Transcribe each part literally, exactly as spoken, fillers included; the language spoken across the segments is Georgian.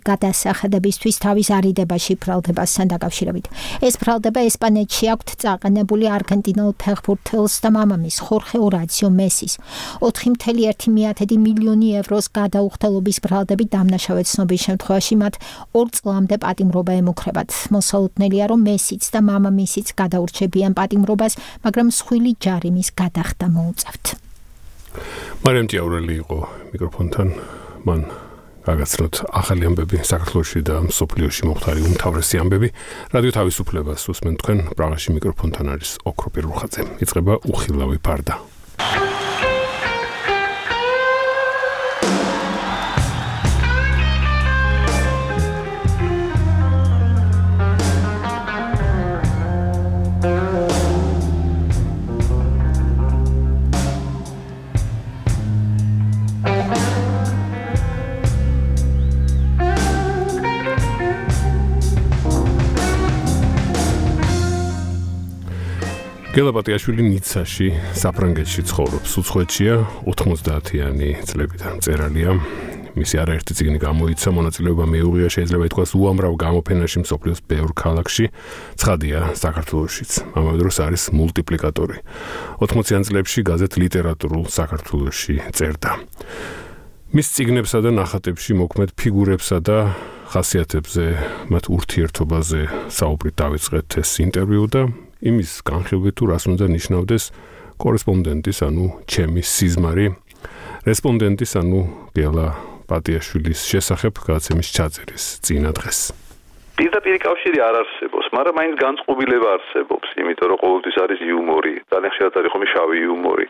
გადასახედებისთვის თავის არიდებაში ბრალდებასთან დაკავშირებით. ეს ბრალდება ესპანეთში აქვთ წაყენებული არგენტინულ ფეხბურთელს და მამამის ხორხე ორაციო მესის. ოთხი კoma ერთი მილიონი ევროს გადაუხდელობის ბრალდებით დამნაშავე ცნობის შემთხვევაში მათ ორ წლამდე პატიმრობა ემუქრებათ. მოსალოდნელია, რომ მესიც და მამამისიც გადაურჩებიან პატიმრობას, მაგრამ მსხვილი ჯარიმის გადახდა მოუწევთ. მარიამ ჭიაურელი იყო მიკროფონთან. მან გაგაცნოთ ახალი ამბები საქართველოში და მსოფლიოში მოხდარი უმთავრესი ამბები. რადიო თავისუფლებას უსმენთ თქვენ. პრაღაში მიკროფონთან არის ოქრო პირუხაძე. იწყება უხილავი ფარდა. გელა პატიაშვილი ნიცაში, საფრანგეთში ცხოვრობს. უცხოეთშია, ოთხმოცდაათიანი წლებიდან მწერალია. მისი არაერთი წიგნი გამოიცა, მონაწილეობა მიუღია, შეიძლება ითქვას, უამრავ გამოფენაში მსოფლიოს ბევრ ქალაქში, ცხადია საქართველოშიც. ამავე დროს არის მულტიპლიკატორი. ოთხმოციან წლებში გაზეთ ლიტერატურულ საქართველოში წერდა. მის წიგნებსა და ნახატებში მოქმედ ფიგურებსა და ხასიათებზე, მათ ურთიერთობაზე საუბრით დავიწყეთ ეს ინტერვიუ და იმის განხილვით თუ რას უნდა ნიშნავდეს კორესპონდენტის, ანუ ჩემი სიზმარი, რესპონდენტის, ანუ გელა პატიაშვილის შესახებ გადაცემის ჩაწერის წინა დღეს. პირდაპირ კავშირი არ არსებობს, მაგრამ მაინც განწყობილება არსებობს, იმიტომ რომ ყოველთვის არის იუმორი, ძალიან ხშირად არის ხომ შავი იუმორი.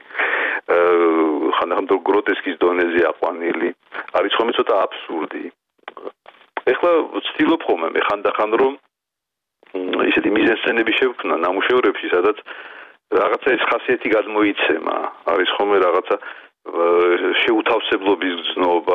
ხანდახან გროტესკის დონეზე აყვანილი, არის ხომ ცოტა აბსურდი. ეხლა ვცდილობ ხოლმე მე ხანდახან რომ ისეთი მიზანსცენები შევქმნა ნამუშევრებში, სადაც რაღაცა ეს ხასიათი გადმოიცემა, არის ხოლმე რაღაცა შეუთავსებლობის გზნობა,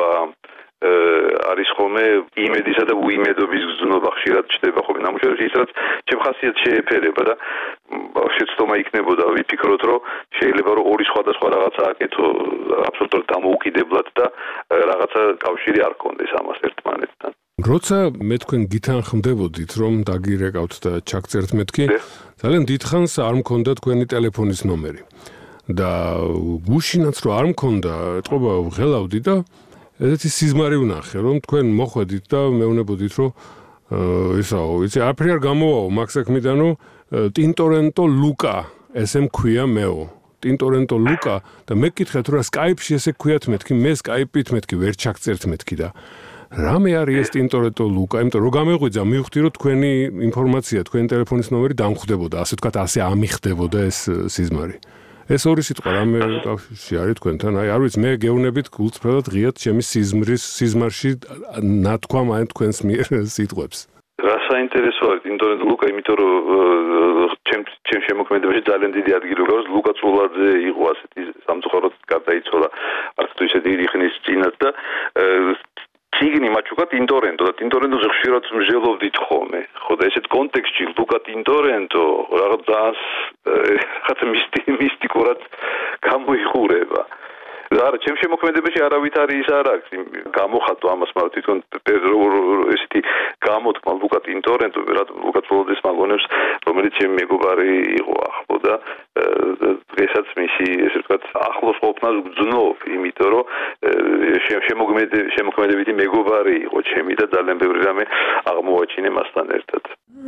არის ხოლმე იმედისა და უიმედობის გზნობა ხშირად ჩნდება ხოლმე ნამუშევრებში, ის რაც ჩემ ხასიათს შეეფერება და შეცდომა იქნებოდა ვიფიქროთ, რომ შეიძლება რომ ორი სხვადასხვა რაღაცა აკეთო აბსოლუტურად დამოუკიდებლად და რაღაცა კავშირი არ ქონდეს ამას ერთმანეთთან. როცა მე თქვენ გითანხმდებოდით, რომ დაგირეკავთ და ჩაგწერთ მეთქი, ძალიან დიდხანს არ მქონდა თქვენი ტელეფონის ნომერი. და გუშინაც რომ არ მქონდა, ეთყობა ვღელავდი და ესეთი სიზმარი ვნახე, რომ თქვენ მოხვედით და მეუბნებოდით, რომ ისაო, იცი, არაფერი არ გამოვაო მაგ საქმიდან, რომ ტინტორენტო ლუკა, ესე მქვია მეო. ტინტორენტო ლუკა და მე გკითხეთ, რომ სკაიპში ესე ქვიათ მეთქი, მე სკაიპით მეთქი ვერ ჩაგწერთ მეთქი და რამე არის ეს ტინტორენტო ლუკა, იმიტომ რომ გამეღვიძა, მივხვდი, რომ თქვენი ინფორმაცია, თქვენი ტელეფონის ნომერი დამხვდებოდა, ასე ვთქვათ, ასე ამიხდებოდა ეს სიზმარი. ეს ორი სიტყვა რამე კავშირში არის თქვენთან? აი, არ ვიცი, მე გეუბნებით გულწრფელად ღიად ჩემი სიზმრის სიზმარში ნათქვამ აი თქვენს მიერ სიტყვებს. რა საინტერესოა ტინტორენტო ლუკა, იმიტომ რომ ჩემ ჩემ შემოქმედებაში ძალიან დიდი ადგილი უკავს ლუკა წულაძე იყო ასეთი სამწუხაროდ გარდაიცვალა არც თუ ისე დიდი ხნის წინათ და ციგნი მაჩუკა ტინტორენტო და ტინტორენტოზე ხშირად მსჯელობდით ხოლმე. ხო და ესეთ კონტექსტში ლუკა ტინტორენტო რაღაც რაღაც მისტიკურად გამოიხურება. არა, ჩემ შემოქმედებაში არავით არის ის არ აქვს გამოხატო ამას, მაგრამ თვითონ ესეთი გამოთქმა ლუკა ტინტორენტო, ლუკა წულაძეს მაგონებს, რომელიც ჩემი მეგობარი იყო ახლო და დღესაც მისი ესე ვთქვათ ახლოს ყოფნას გძნობ, იმიტომ რომ შემოქმედებითი მეგობარი იყო ჩემი და ძალიან ბევრი რამე აღმოვაჩინე მასთან ერთად.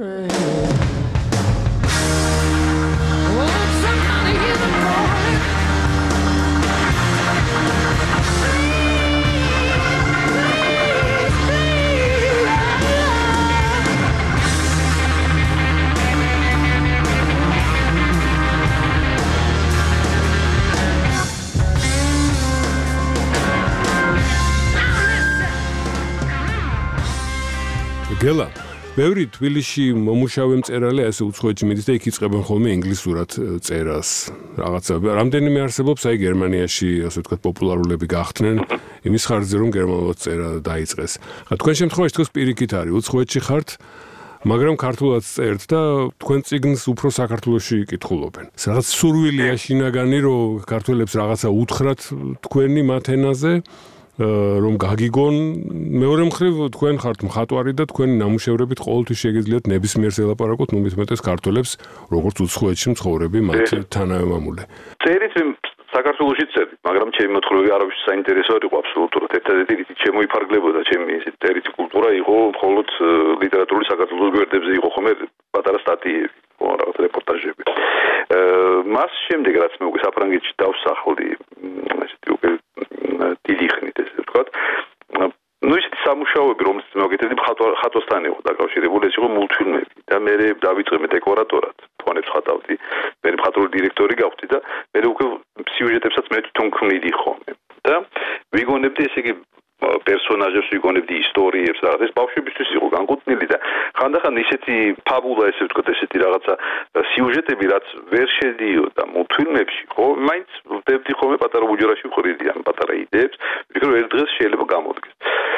გელა, ბევრი თბილისში მომუშავე მწერალი ასე უცხოეთში მიდის და იქ იწყებენ ხოლმე ინგლისურად წერას. რაღაცა რამდენიმე არსებობს, აი გერმანიაში, ასე ვთქვათ, პოპულარულები გახდნენ იმის ხარჯზე, რომ გერმანულად წერა დაიწყეს. ხა თქვენ შემთხვევაში თქოს პირიქით არის, უცხოეთში ხართ, მაგრამ ქართულად წერთ და თქვენ წიგნს უფრო საქართველოში იკითხულობენ. რაღაც სურვილია შინაგანი, რომ ქართველებს რაღაცა უთხრათ თქვენი მათ ენაზე. რომ გაგიგონ მეორე მხრივ თქვენ ხართ მხატვარი და თქვენი ნამუშევრებით ყოველთვის შეგიძლიათ ნებისმიერს ელაპარაკოთ, ნუ მithumetes ქართველებს, როგორც უცხოეთში მცხოვრები მათ თანამემამულე. წერით საქართველოში წერით, მაგრამ ჩემი მოთხრობები არავის საინტერესო არ იყო აბსოლუტურად. ერთადერთი რითი შემოიფარგლებოდა ჩემი ესეთი წერითი კულტურა იყო მხოლოდ ლიტერატურული საქართველოს გვერდებზე იყო ხოლმე პატარა სტატიები, ხო, რაღაც რეპორტაჟები. მას შემდეგ რაც მე უკვე საფრანგეთში დავსახლდი, ესეთი უკვე დიდი ხნით ესე ვთქვათ, ну ისეთი სამუშაოები, რომელსაც მოგეთები ხატვასთან იყო დაკავშირებული, ეს იყო მულტფილმები და მე დავიწყე მე დეკორატორად, თვალებს ხატავდი, მე მხატვრული დირექტორი გავხდი და მე უკვე სიუჟეტებსაც მე თვითონ ქმნიდი ხოლმე და ვიგონებდი ესე იგი პერსონაჟებს, ვიგონებდი ისტორიებს, რაღაც ეს ბავშვებისთვის იყო განკუთვნილი და ხანდახან ისეთი ფაბულა ესე ვთქვათ, ესეთი რაღაცა სიუჟეტები, რაც ვერ შედიოდა მულტფილმებში, ხო, მაინც ვდებდი ხოლმე პატარა უჯრაში ვხრიდი ამ პატარა იდეებს, ვფიქრობ ერთ დღეს შეიძლება გამოდგეს.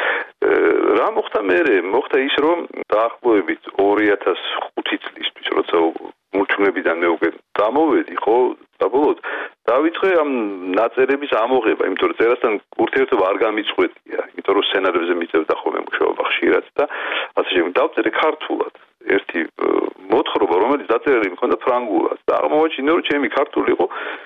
რა მოხდა მერე? მოხდა ის, რომ დაახლოებით ორი ათას ხუთი წლისთვის, როცა მულტფილმებიდან მე უკვე დამოვედი, ხო, საბოლოოდ დავიწყე ამ ნაწერების ამოღება, იმიტომ რომ წერასთან ურთიერთობა არ გამიწყვეტია, იმიტომ რომ სცენარებზე მიწევდა ხოლმე მუშაობა ხშირად და ასე შემდეგ. დავწერე ქართულად ერთი მოთხრობა, რომელიც დაწერილი მქონდა ფრანგულად და აღმოაჩინე, რომ ჩემი ქართული იყო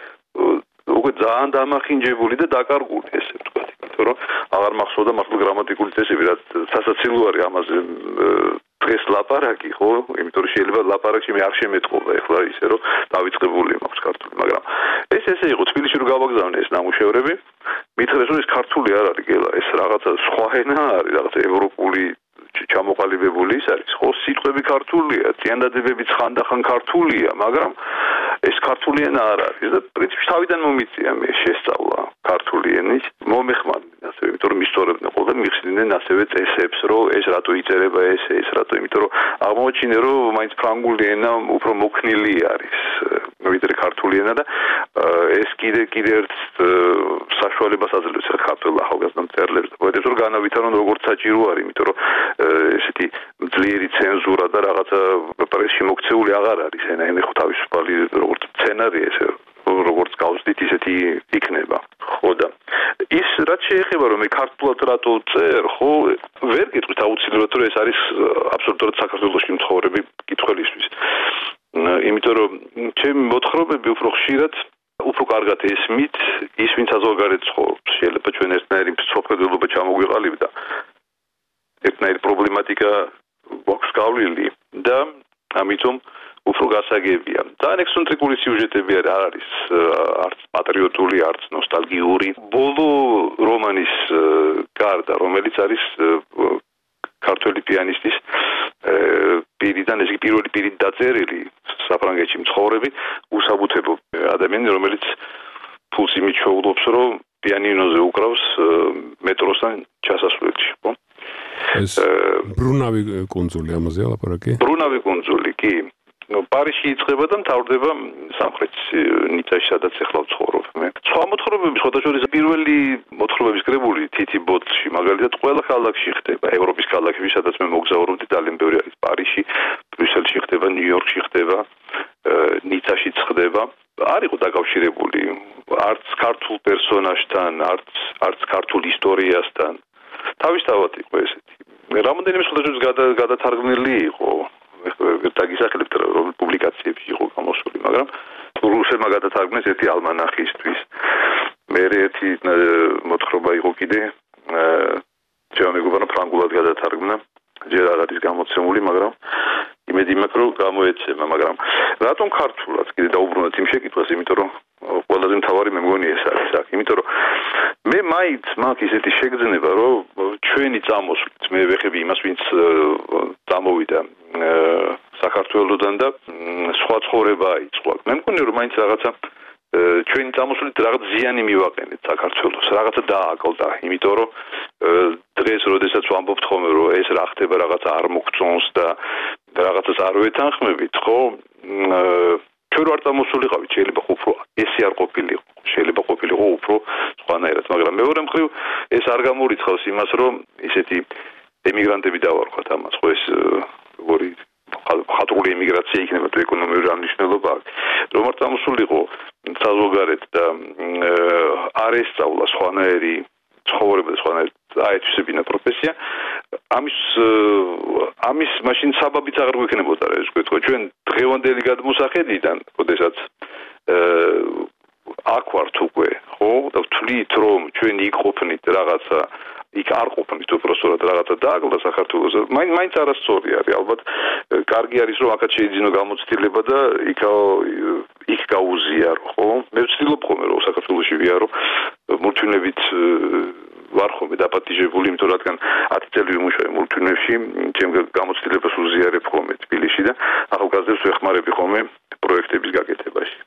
უკვე ძალიან დამახინჯებული და დაკარგული, ესე ვთქვათ, იმიტომ რომ აღარ მახსოვდა მართლა გრამატიკული წესები, რაც სასაცილო არის ამაზე დღეს ლაპარაკი, ხო, იმიტომ რომ შეიძლება ლაპარაკში მე არ შემეთყობა ეხლა ისე რომ დავიწყებული მაქვს ქართული, მაგრამ ეს ესე იყო თბილისში რომ გავაგზავნე ეს ნამუშევრები, მითხრეს რომ ეს ქართული არ არის გელა, ეს რაღაცა სხვა ენა არის, რაღაცა ევროპული ჩამოყალიბებული ის არის, ხო, სიტყვები ქართულია, წინადადებებიც ხანდახან ქართულია, მაგრამ ეს ქართული ენა არ არის და პრინციპში თავიდან მომიწია მე შესწავლა ქართული ენის, მომეხმარდნენ ასევე, იმიტომ რომ ისტორებდნენ ხოლმე და მიხსნიდნენ ასევე წესებს, რომ ეს რატო იწერება ეს, ეს რატო, იმიტომ რომ აღმოაჩინე, რომ მაინც ფრანგული ენა უფრო მოქნილი არის, ვიდრე ქართული ენა და ეს კიდე კიდე ერთ საშუალებას აძლევს ქართულ ახალგაზრდა მწერლებს და პოეტებს, რომ განავითარონ როგორც საჭირო არის, იმიტომ რომ ესეთი ძლიერი ცენზურა და რაღაცა პრესში მოქცეული აღარ არის ენა, ენა ხო თავისუფალი როგორც სცენარი ესე როგორც გავზდით ისეთი იქნება. ხო და ის რაც შეეხება რომ მე ქართულად რატო წერ, ხო, ვერ გეტყვით აუცილებლად რომ ეს არის აბსოლუტურად საქართველოში მცხოვრები კითხველისთვის. იმიტომ რომ ჩემი მოთხრობები უფრო ხშირად უფრო კარგად ესმით ის ვინც საზღვარგარეთ ცხოვრობს. შეიძლება ჩვენ ერთნაირი მსოფლმხედველობა ჩამოგვიყალიბდა. ერთნაირი პრობლემატიკა გვაქვს გავლილი და ამიტომ უფრო გასაგებია. ძალიან ექსცენტრიკული სიუჟეტები არ არის, არც პატრიოტული, არც ნოსტალგიური. ბოლო რომანის გარდა, რომელიც არის ქართველი პიანისტის პირიდან, ეს პირველი პირით დაწერილი საფრანგეთში მცხოვრები უსაბუთებო ადამიანი, რომელიც ფულს იმით შეუძლობს, რომ პიანინოზე უკრავს მეტროსთან ჩასასვლელში, ხო? ეს ბრუნავი კუნძული ამაზე ლაპარაკი? ბრუნავი კუნძული, კი. პარიზში იწყება და მთავრდება სამხრეთ ნიცაში, სადაც ახლა ვცხოვრობ მე. სხვა მოთხრობები, შესაძლოა პირველი მოთხრობების კრებული თითი ბოთში, მაგალითად, ყველა ქალაქში ხდება, ევროპის ქალაქებში, სადაც მე მოგზაურობდი, ძალიან ბევრი არის პარიზში, ბრიუსელში ხდება, ნიუ-იორკში ხდება, ნიცაშიც ხდება. არ იყო დაკავშირებული არც ქართულ პერსონაჟთან, არც არც ქართულ ისტორიასთან. თავისთავად იყო ესეთი. რამოდენიმე შესაძლოა გადათარგმნილი იყო. დაგისახელებთ რომ პუბლიკაციებში იყო გამოსული, მაგრამ რუსებმა გადათარგმნეს ერთი ალმანახისთვის. მე ერთი მოთხრობა იყო კიდე ჩემო მეგობარმა ფრანგულად გადათარგმნა, ჯერ არ არის გამოცემული, მაგრამ იმედი მაქვს რომ გამოეცემა, მაგრამ რატომ ქართულად კიდე დაუბრუნდეთ იმ შეკითხვას, იმიტომ რომ ყველაზე მთავარი მე მგონი ეს არის აქ, იმიტომ რომ მე მაინც მაქვს ისეთი შეგრძნება, რომ ჩვენი წამოსვლით მე ვეხები იმას, ვინც წამოვიდა საქართველოსდან და სხვა ცხოვრება აიწყო. მე მგონი რომ მაინც რაღაცა ჩვენი წამოსვლით რაღაც ზიანი მივაყენეთ საქართველოს, რაღაცა დააკლდა, იმიტომ რომ დღეს როდესაც ვამბობთ ხოლმე რომ ეს რა ხდება, რაღაცა არ მოგწონს და რაღაცას არ ვეთანხმებით, ხო? ჩვენ ვარ წამოსულიყავით, შეიძლება უფრო ესე არ ყოფილიყო, შეიძლება ყოფილიყო უფრო სხვანაირად, მაგრამ მეორე მხრივ ეს არ გამორიცხავს იმას, რომ ისეთი ემიგრანტები დავარქვათ ამას, ხო, ეს როგორი ხატრული ემიგრაცია იქნება თუ ეკონომიური აღნიშნულობა აქვს. რომ არ წამოსულიყო საზღვარგარეთ და არ ესწავლა სხვანაირი ცხოვრება და სხვანაირად აეთვისებინა პროფესია. ამის ამის მაშინ საბაბიც აღარ გვექნებოდა რა ეს გვეთქვა ჩვენ დღევანდელი გადმოსახედიდან, როდესაც აქ ვართ უკვე, ხო? და ვთვლით რომ ჩვენ იქ ყოფნით რაღაცა იქ არ ყოფნით უბრალოდ რაღაცა დააგლდა საქართველოს. მაინც მაინც არასწორი არის. ალბათ კარგი არის რომ აქაც შეიძლება გამოცდილება და იქ იქ გაუზიარო, ხო? მე ვცდილობ ხოლმე რომ საქართველოში ვიარო მულტვინებით ვარ ხოლმე დაპატიჟებული, იმიტომ რადგან ათი წელი ვიმუშავე მულტვინებში, ჩემ გამოცდილებას უზიარებ ხოლმე თბილისში და ახალგაზრდებს ვეხმარები ხოლმე პროექტების გაკეთებაში.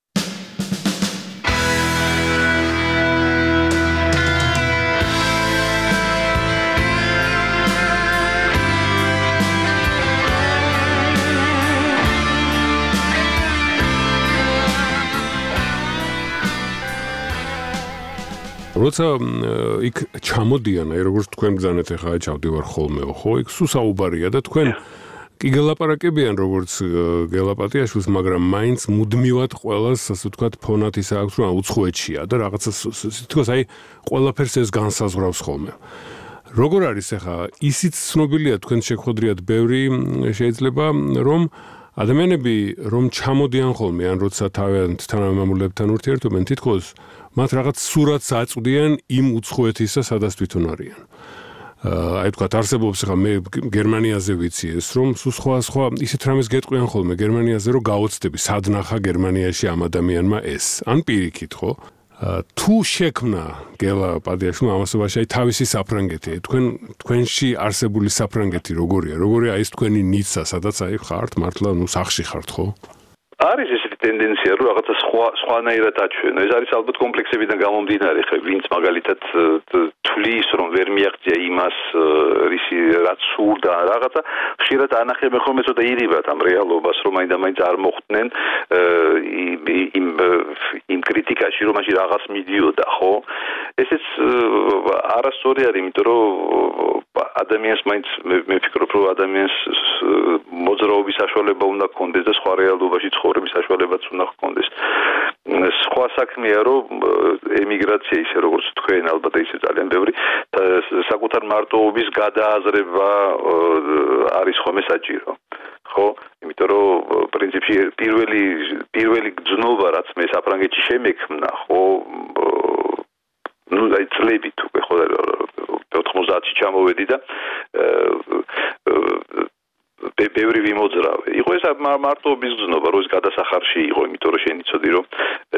როცა იქ ჩამოდიან, აი როგორც თქვენ ბრძანეთ ახლა ჩავდივარ ხოლმე, ხო? იქ სულ საუბარია და თქვენ კი გელაპარაკებიან როგორც გელაპატიაშვილს, მაგრამ მაინც მუდმივად ყველას, ასე ვთქვათ, ფონად ის აქვს, რომ უცხოეთშია და რაღაცა თქოს აი ყველაფერს ეს განსაზღვრავს ხოლმე. როგორ არის ახლა ისიც ცნობილია თქვენ შეგხვედრიათ ბევრი შეიძლება რომ ადამიანები რომ ჩამოდიან ხოლმე ან როცა თავიანთ თანამემამულებთან ურთიერთობენ თითქოს მათ რაღაც სურათს აწვდიან იმ უცხოეთისა, სადაც თვითონ არიან. აი თქვა არსებობს ახლა მე გერმანიაზე ვიცი ეს რომ სულ სხვა სხვა ისეთ რამეს გეტყვიან ხოლმე გერმანიაზე რომ გაოცდები სად ნახა გერმანიაში ამ ადამიანმა ეს ან პირიქით ხო თუ შექმნა გელა პადიაშვილმა ამასობაში აი თავისი საფრანგეთი თქვენ თქვენში არსებული საფრანგეთი როგორია როგორია ეს თქვენი ნიცა სადაც აი ხართ მართლა ნუ სახში ხართ ხო არის ესეთი ტენდენცია რომ რაღაცა სხვა სხვანაირად აჩვენო ეს არის ალბათ კომპლექსებიდან გამომდინარე ხე ვინც მაგალითად თulis რომ ვერ მიაღწია იმას რისი რაც სურდა რაღაცა ხშირად ანახებენ ხოლმე ცოტა ირიბად ამ რეალობას რომ მაინდა მაინც არ მოხვდნენ იმ იმ კრიტიკაში რომ მაშინ რაღაც მიდიოდა ხო ესეც არასწორი არის იმიტომ რომ ადამიანს მაინც მე ვფიქრობ რომ ადამიანს მოძრაობის საშუალება უნდა ჰქონდეს და სხვა რეალობაში ცხოვრების საშუალებაც უნდა ჰქონდეს სხვა საქმეა რომ ემიგრაცია ისე როგორც თქვენ ალბათ ისე ძალიან ბევრი საკუთარ მარტოობის გადააზრება არის ხოლმე საჭირო ხო იმიტომ რომ პრინციპში პირველი პირველი გზნობა რაც მე საფრანგეთში შემექმნა ხო ну აი წლებით უკვე ხო ოთხმოცდაათში ჩამოვედი და ბევრი ვიმოძრავე. იყო ეს მარტოობის გზნობა, რომ ეს გადასახარში იყო, იმიტომ რომ შენიცოდი რომ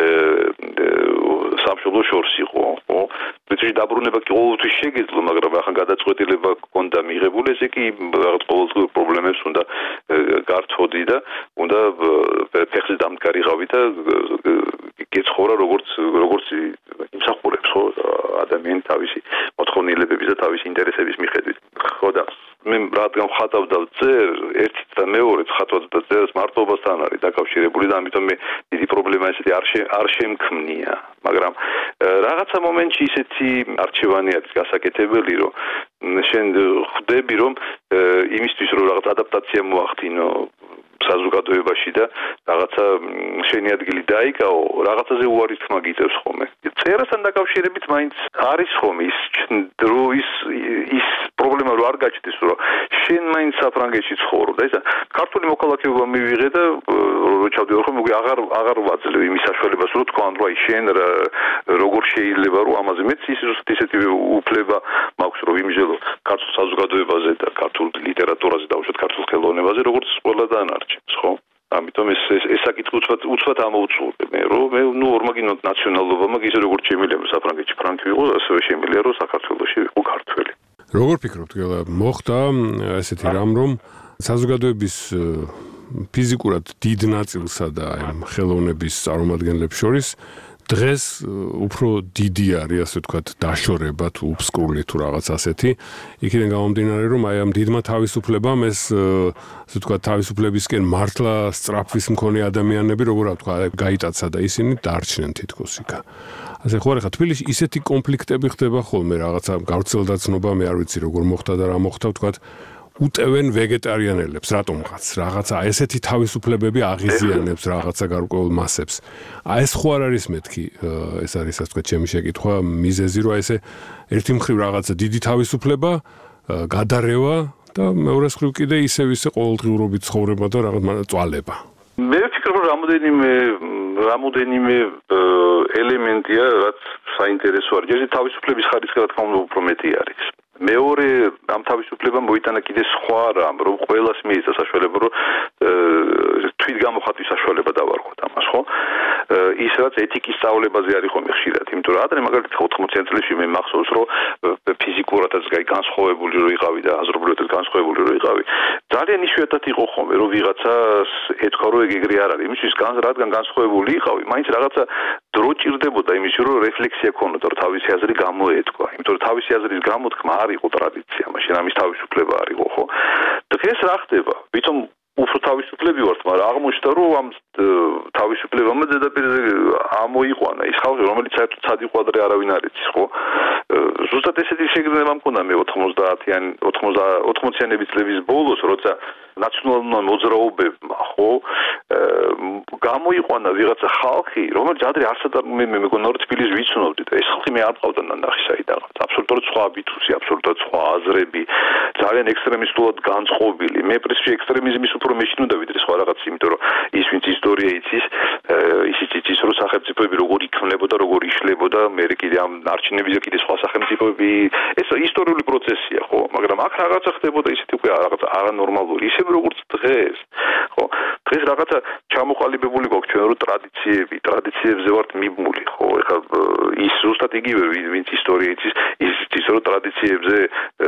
სამშობლო შორს იყო, ხო? პრინციპში დაბრუნება კი ყოველთვის შეგეძლო, მაგრამ ახლა გადაწყვეტილება გქონდა მიღებული, ესე კი რაღაც ყოველდღიურ პრობლემებს უნდა გართვოდი და უნდა ფეხზე დამდგარიყავი და გეცხოვრა როგორც როგორც იმსახურებს, ხო? ადამიანი თავისი მოთხოვნილებების და თავისი ინტერესების მიხედვით. ხო და მე რადგან ხატავდა წერ ერთით და მეორეც ხატავს და წერს მარტოობასთან არის დაკავშირებული და ამიტომ მე დიდი პრობლემა ესეთი არ არ შემქმნია მაგრამ რაღაცა მომენტში ისეთი არჩევანი არის გასაკეთებელი რომ შენ ხვდები რომ იმისთვის რომ რაღაც ადაპტაცია მოახდინო საზოგადოებაში და რაღაცა შენი ადგილი დაიკაო რაღაცაზე უარი თქმა გიწევს ხოლმე წერასთან დაკავშირებით მაინც არის ხოლმე ის რო ის ის პრობლემა რო არ გაჩნდეს რომ შენ მაინც საფრანგეთში ცხოვრობ და ისა ქართული მოქალაქეობა მივიღე და რო ჩავდივარ ხოლმე უკვე აღარ აღარ ვაძლევ იმის საშუალებას რომ თქვა რომ აი შენ როგორ შეიძლება რომ ამაზე მეც ის ისეთი უფლება მაქვს რომ ვიმჟელო ქართულ საზოგადოებაზე და ქართულ ლიტერატურაზე და უშუალოდ ქართულ ხელოვნებაზე როგორც ყველა დანარჩენს ხო ამიტომ ეს ეს საკითხი უცბად უცბად ამოვწურე მე რომ მე ნუ ორმაგინო ნაციონალობა მაგ ისე როგორც შემიძლია საფრანგეთში ფრანკი ვიყო ასევე შემიძლია რომ საქართველოში ვიყო ქართველი როგორ ფიქრობთ გელა მოხდა ესეთი რამ რომ საზოგადოების ფიზიკურად დიდ ნაწილსა და აი ხელოვნების წარმომადგენლებს შორის დღეს უფრო დიდი არის ასე ვთქვათ დაშორება თუ უბსკურლი თუ რაღაც ასეთი იქიდან გამომდინარე რომ აი ამ დიდმა თავისუფლებამ ეს ასე ვთქვათ თავისუფლებისკენ მართლა სწრაფვის მქონე ადამიანები როგორ ვთქვა გაიტაცა და ისინი დარჩნენ თითქოს იქა ასე ხო არა თბილისში ისეთი კონფლიქტები ხდება ხოლმე რაღაცა გავრცელდა ცნობა მე არ ვიცი როგორ მოხდა და რა მოხდა ვთქვათ უტევენ ვეგეტარიანელებს, რატომღაც, რაღაცა ესეთი თავისუფლებები აღიზიანებს რაღაცა გარკვეულ მასებს. აი ეს ხო არ არის მეთქი, ეს არის ასე ვთქვათ, ჩემი შეკითხვა, მიზეზი რომ ესე ერთი მხრივ რაღაცა დიდი თავისუფლება, გადარევა და მეორე მხრივ კიდე ისევ ისე ყოველდღიურობით ცხოვრება და რაღაც წვალება. მე ვფიქრობ, რომ რამოდენიმე რამოდენიმე ელემენტია, რაც საინტერესო არის. ეს თავისუფლების ხარისხი რა თქმა უნდა უფრო მეტი არის. მეორე ამ თავისუფლებამ მოიტანა კიდე სხვა რამ, რომ ყველას მიეცა საშუალება, რომ თვითგამოხატვის საშუალება დავარქვათ ამას, ხო? ის რაც ეთიკის სწავლებაზე არის ხომ ხშირად, იმიტომ რომ ადრე მაგალითად ოთხმოციან წლებში მე მახსოვს, რომ ფიზიკურადაც განსხვავებული რო იყავი და აზრობრივადაც განსხვავებული რო იყავი, ძალიან იშვიათად იყო ხოლმე, რომ ვიღაცას ეთქვა, რომ ეგ ეგრე არ არის. იმისთვის რადგან განსხვავებული იყავი, მაინც რაღაცა დრო ჭირდებოდა იმისთვის, რომ რეფლექსია ქონოდა, რომ თავისი აზრი გამოეთქვა. იმიტომ რომ თავისი აზრის გამოთქმა არ იყო ტრადიცია, მაშინ ამის თავისუფლება არ იყო, ხო? დღეს რა ხდება? ვითომ უფრო თავისუფლები ვართ, მაგრამ აღმოჩნდა, რომ ამ თავისუფლებამ ზედაპირზე ამოიყვანა ის ხალხი, რომელიც საერთოდ სად იყო ადრე არავინ არ იცის, ხო? ზუსტად ესეთი შეგრძნება მქონდა მე ოცდაათიან ოცდაათიანების წლების ბოლოს, როცა ნაციონალურმა მოძრაობებმა, ხო, გამოიყვანა ვიღაცა ხალხი, რომელიც ადრე არსად მე მეგონა რომ თბილისს ვიცნობდი და ეს ხალხი მე არ ყავდა ნახი საიდანაც. აბსოლუტურად სხვა აბიტუსი, აბსოლუტურად სხვა აზრები, ძალიან ექსტრემისტულად განწყობილი. მე პრინციპში ექსტრემიზმის უფრო მეშინოდა ვიდრე სხვა რაღაც, იმიტომ რომ ის ვინც ისტორია იცის, ისიც იცის, რომ სახელმწიფოები როგორ იქმნებოდა, როგორ იშლებოდა, მე კიდე ამ ნარჩენებიზე კიდე სხვა სახელმწიფოები, ეს ისტორიული პროცესია, ხო, მაგრამ აქ რაღაცა ხდებოდა ისეთი უკვე რაღაცა არანორმალური, ისე როგორც დღეს, ხო? დღეს რაღაცა ჩამოყალიბებული გვაქვს ჩვენ რომ ტრადიციები, ტრადიციებზე ვართ მიბმული, ხო? ეხლა ის ზუსტად იგივე ვინც ისტორია იცის, ის იცის რომ ტრადიციებზე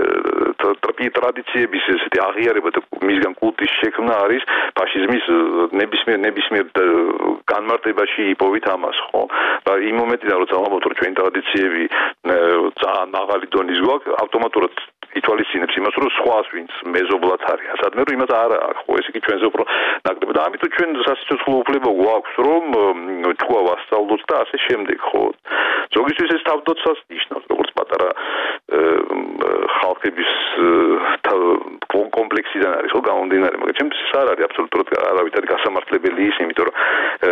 ტრადიციების ესეთი აღიარება და მისგან კულტის შექმნა არის ფაშიზმის ნებისმიერ ნებისმიერ განმარტებაში იპოვით ამას, ხო? და იმ მომენტიდან როცა ვამბობთ რომ ჩვენი ტრადიციები ძალიან მაღალი დონის გვაქვს, ავტომატურად ითვალისწინებს იმას, რომ სხვას ვინც მეზობლად არის, სადმე რომ იმას არ აქვს, ხო, ეს იგი ჩვენზე უფრო ნაკლებია და ამიტომ ჩვენ სასიცოცხლო უფლება გვაქვს, რომ თქვა ვასწავლოთ და ასე შემდეგ, ხო. ზოგისთვის ეს თავდაცვას ნიშნავს, როგორც პატარა ხალხების კომპლექსიდან არის, ხო, გამომდინარე, მაგრამ ჩემთვის ეს არ არის აბსოლუტურად არავითარი გასამართლებელი ის, იმიტომ რომ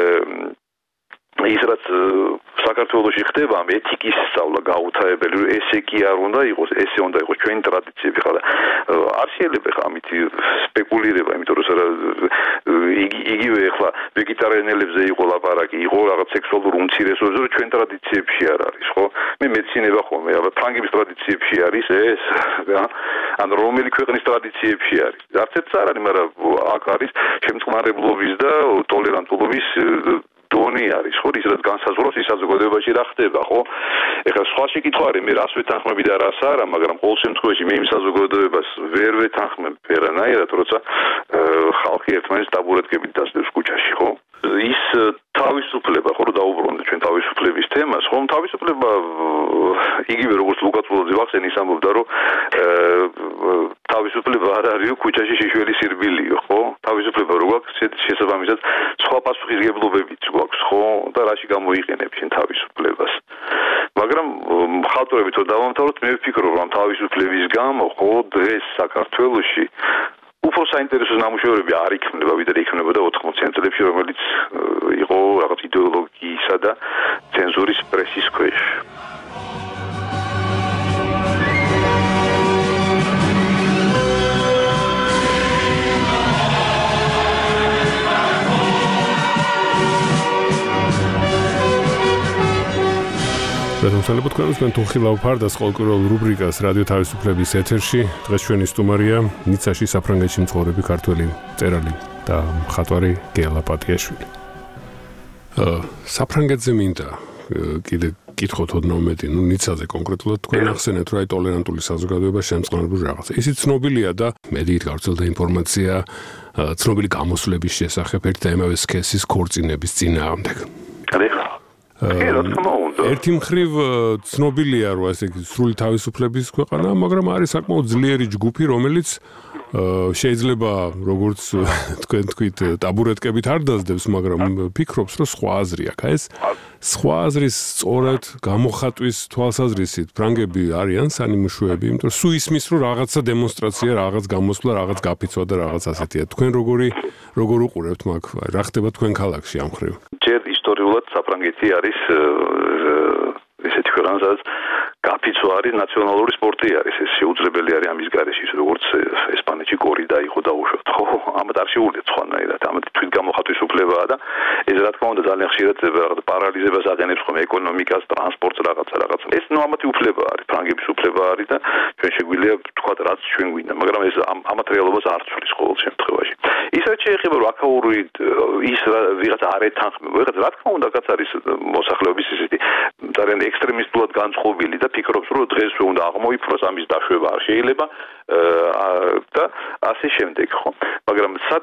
ის რაც საქართველოში ხდება, ამ ეთიკის სწავლა გაუთავებელი, ესე კი არ უნდა იყოს, ესე უნდა იყოს ჩვენი ტრადიციები, ხა და არ შეიძლება ხა ამით სპეკულირება, იმიტომ რომ იგივე ახლა ვეგეტარიანელებზე იყო ლაპარაკი, იყო რაღაც სექსუალურ უმცირესობებზე, რომ ჩვენ ტრადიციებში არ არის, ხო? მე მეცინება ხოლმე, აბა ფრანგების ტრადიციებში არის ეს, ან რომელი ქვეყნის ტრადიციებში არის. არც ერთს არ არის, მაგრამ აქ არის შემწყნარებლობის და ტოლერანტულობის დონი არის, ხო, ის რაც განსაზღვრავს ის საზოგადოებაში რა ხდება, ხო? ეხლა სხვა შეკითხვა არის, მე რას ვეთანხმები და რას არა, მაგრამ ყოველ შემთხვევაში მე იმ საზოგადოებას ვერ ვეთანხმებ ვერანაირად, როცა ხალხი ერთმანეთს ტაბურეტკებით დასდევს ქუჩაში, ხო? ის თავისუფლება, ხო, რომ დაუბრუნდეთ ჩვენ თავისუფლების თემას, ხო, თავისუფლება იგივე როგორც ლუკაცულაძე ვახსენე ის ამბობდა, რომ თავისუფლება არ არის ქუჩაში შეშველი სირბილიო, ხო? თავისუფლება რო გვაქვს, შესაბამისად სხვა პასუხისგებლობებიც გვაქვს, ხო? და რაში გამოიყენებ შენ თავისუფლებას. მაგრამ ხალხურებით რომ დავამთავროთ, მე ვფიქრობ, რომ თავისუფლების გამო, ხო, დღეს საქართველოში უფრო საინტერესო ნამუშევრები არ იქნება, ვიდრე იქნებოდა ოთხმოციან წლებში, რომელიც იყო რაღაც იდეოლოგიისა და ცენზურის პრესის ქვეშ. რატომსალებოთ ქვეყნის მენ თუხი ლავფარდას ყოველკვირეულ რუბრიკას რადიო თავისუფლების ეთერში. დღეს ჩვენი სტუმარია ნიცაში საფრანგეთში მცხოვრები ქართველი მწერალი და მხატვარი გელა პატიაშვილი. საფრანგეთზე მინდა კიდე კითხოთ ოდნავ მეტი, ნუ ნიცაზე კონკრეტულად თქვენ ახსენეთ, რომ აი ტოლერანტული საზოგადოება შემწყნარებული რაღაცა. ისიც ცნობილია და მედიით გავრცელდა ინფორმაცია ცნობილი გამოსვლების შესახებ ერთი და იმავე სქესის ქორწინების წინააღმდეგ. ერთი მხრივ ცნობილია, რომ ასე იგი სრული თავისუფლების ქვეყანა, მაგრამ არის საკმაოდ ძლიერი ჯგუფი, რომელიც შეიძლება როგორც თქვენ თქვით ტაბურეტკებით არ დაძდებს, მაგრამ ფიქრობს, რომ სხვა აზრი აქვს. ეს სხვა აზრის სწორად გამოხატვის თვალსაზრისით ფრანგები არიან სანიმუშოები, იმიტომ რომ სულ ისმის, რომ რაღაცა დემონსტრაცია, რაღაც გამოსვლა, რაღაც გაფიცვა და რაღაც ასეთია. თქვენ როგორი როგორ უყურებთ მაგ, რა ხდება თქვენ ქალაქში ამ ხრივ? ჯერ ისტორიულად საფრანგეთი არის ესეთი ქვეყანა, სადაც გაფიცვა არის ნაციონალური სპორტი არის. ეს შეუძლებელი არის ამის გარეშე, როგორც ესპანეთში კორიდა იყო დაუშვათ, ხო? ამათ არ შეუძლიათ სხვანაირად, ამათ თვით გამოხატვის უფლებაა და ეს რა თქმა უნდა ძალიან ხშირად პარალიზებას აყენებს ხოლმე ეკონომიკას, ტრანსპორტს, რაღაცა რაღაცა. ეს ნუ ამათი უფლება არის, ფრანგების უფლება არის და ჩვენ შეგვიძლია თქვათ რაც ჩვენ გვინდა, მაგრამ ეს ამათ რეალობას არ ცვლის ყოველ შემთხვევაში. ისაც შეეხება რომ აქაური ის ვიღაცა არ ეთანხმება, ვიღაცა რა თქმა უნდა რაც არის მოსახლეობის ისეთი ძალიან ექსტრემისტულად განწყობილი და ფიქრობს რომ დღესვე უნდა აღმოიფროს ამის დაშვება არ შეიძლება და ასე შემდეგ ხო მაგრამ სად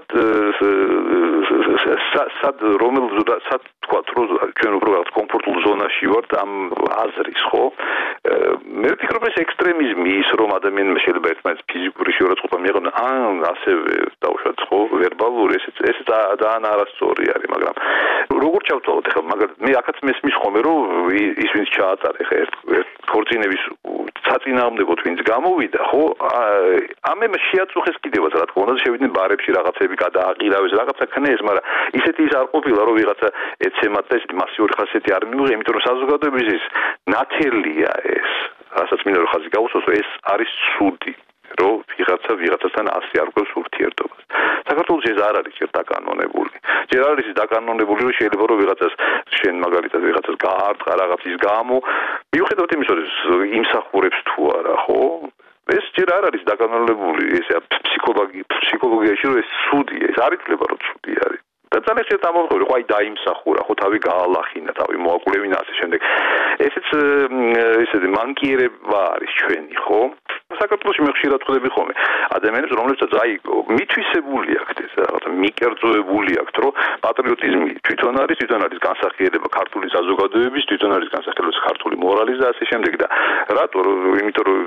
სად რომელ სად თქვა რომ ჩვენ უბრალოდ კომფორტულ ზონაში ვართ ამ აზრის ხო მე ვფიქრობ ეს ექსტრემიზმი ის რომ ადამიანმა შეიძლება ერთმანეთს ფიზიკური შეურაცხყოფა მიიღონ ან ასევე დაუშვათ ხო ვერბალური ესეც ეს ძალიან არასწორი არის მაგრამ როგორ ჩავთვალოთ ახლა მაგალითად მე აქაც მესმის ხოლმე რომ ის ვინც ჩაატარა ახლა ერთ ქორწინების საწინააღმდეგოდ ვინც გამოვიდა ხო ამემ შეაწუხეს კიდევაც რა თქმა უნდა შევიდნენ ბარებში რაღაცები გადააყირავეს რაღაცა ქნეს მაგრამ ისეთი ის არ ყოფილა რომ ვიღაცა ეცემათ და ესეთი მასიური ხასიათი არ მიიღე იმიტომ რომ საზოგადოების ის ნათელია ეს რასაც მინდა რომ ხაზი გაუსვას ეს არის ცუდი რომ ვიღაცა ვიღაცასთან ასე არ გვყავს ურთიერთობას საქართველოში ეს არ არის ჯერ დაკანონებული ჯერ არ არის დაკანონებული რომ შეიძლება რომ ვიღაცას შენ მაგალითად ვიღაცას გაარტყა რაღაცის გამო მიუხედავად იმისა რომ იმსახურებს თუ არა ხო ეს ჯერ არ არის დაკანონებული ესე ფსიქოლოგი ფსიქოლოგიაში რომ ეს ცუდია ეს არ ითვლება რომ ცუდი არის და ძალიან შეიძლება ამოვხო აი დაიმსახურა ხო თავი გაალახინა თავი მოაკვლევინა ასე შემდეგ ესეც ესეთი მანკიერება არის ჩვენი ხო საქართველოში მე ხშირად ხვდები ხოლმე ადამიანებს რომლებსაც აი მithვისებული აქვთ ეს რაღაცა მიკერძოებული აქვთ რომ პატრიოტიზმი თვითონ არის თვითონ არის განსახიერება ქართული საზოგადოების თვითონ არის განსახიერება ქართული მორალის და ასე შემდეგ და რატო იმიტომ რომ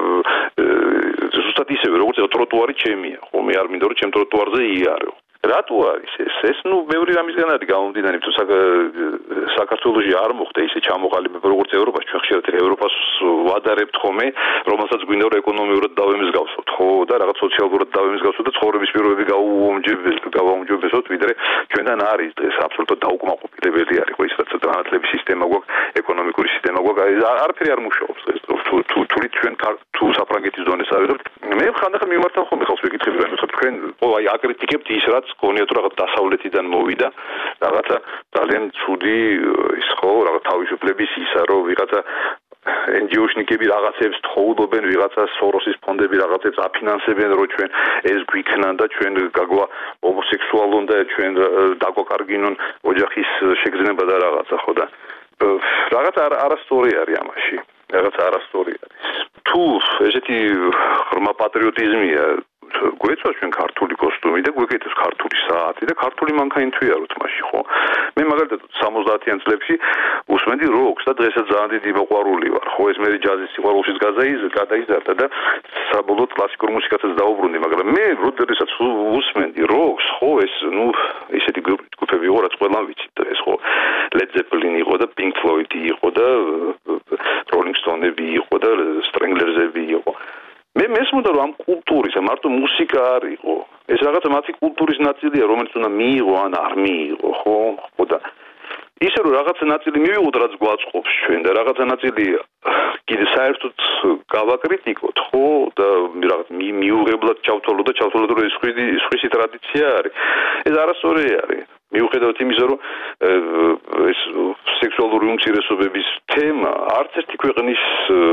ზუსტად ისევე როგორც ტროტუარი ჩემია ხო მე არ მინდა რომ ჩემ ტროტუარზე იარო რატო არის ეს ეს ნუ ბევრი რამისგან არის გამომდინარე თუ საქართველოში არ მოხდა ისე ჩამოყალიბება როგორც ევროპაში ჩვენ ხშირად ევროპას ვადარებთ ხოლმე რომელსაც გვინდა რომ ეკონომიურად დავემსგავსოთ ხო და რაღაც სოციალურად დავემსგავსოთ და ცხოვრების პირობები გაუუმჯობესოთ გავაუმჯობესოთ ვიდრე ჩვენთან არის ეს აბსოლუტურად დაუკმაყოფილებელი არის ხო ის რაც განათლების სისტემა გვაქვს ეკონომიკური სისტემა გვაქვს არაფერი არ მუშაობს ეს თუ თუ ჩვენ თუ საფრანგეთის დონეს ავიღებთ მე ხანდახან მიმართავ ხოლმე ხალხს ვეკითხები რომ თქვენ ო აი აკრიტიკებთ ის რაც გონიათ რაღაც დასავლეთიდან მოვიდა რაღაცა ძალიან ცუდი ის ხო რაღაც თავისუფლების ისა რომ ვიღაცა ენ ჯი ო-შნიკები რაღაცებს თხოვდნენ ვიღაცა სოროსის ფონდები რაღაცებს აფინანსებენ რომ ჩვენ ეს გვიქნან და ჩვენ გაგვა ჰომოსექსუალონ და ჩვენ დაგვაკარგინონ ოჯახის შეგრძნება და რაღაცა ხო და რაღაც არასწორი არის ამაში რაღაც არასწორი არის თუ ესეთი ღრმა პატრიოტიზმია გვეწევს ჩვენ ქართული კოსტუმი და გვეკეთებს ქართული საათი და ქართული მანქანა ვთქვათ მასში ხო მე მაგალითად სამოცდაათიან წლებში უსმენდი როკს და დღესაც ძალიან დიდი მოყვარული ვარ ხო ეს მე ჯაზის სიყვარულშიც გადაიზარდა და საბოლოოდ კლასიკურ მუსიკასაც დაუბრუნდი მაგრამ მე როდესაც უსმენდი როკს ხო ეს ნუ ისეთი ჯგუფები იყო რაც ყველამ ვიცით ეს ხო Led Zeppelin იყო და Pink Floyd იყო და Rolling Stones-ები იყო და Stranglers-ები იყო მე მესმოდა რომ ამ კულტურის მარტო მუსიკა არ იყო ეს რაღაცა მათი კულტურის ნაწილია რომელიც უნდა მიიღო ან არ მიიღო ხო ხო და ისე რომ რაღაცა ნაწილი მივიღოთ რაც გვაწყობს ჩვენ და რაღაცა ნაწილი კიდე საერთოდ გავაკრიტიკოთ ხო და რაღაც მიუღებლად ჩავთვალოთ და ჩავთვალოთ რომ ეს სხვისი ტრადიცია არის ეს არასწორი არის მიუხედავად იმისა რომ ეს სექსუალური უმცირესობების თემა არც ერთი ქვეყნის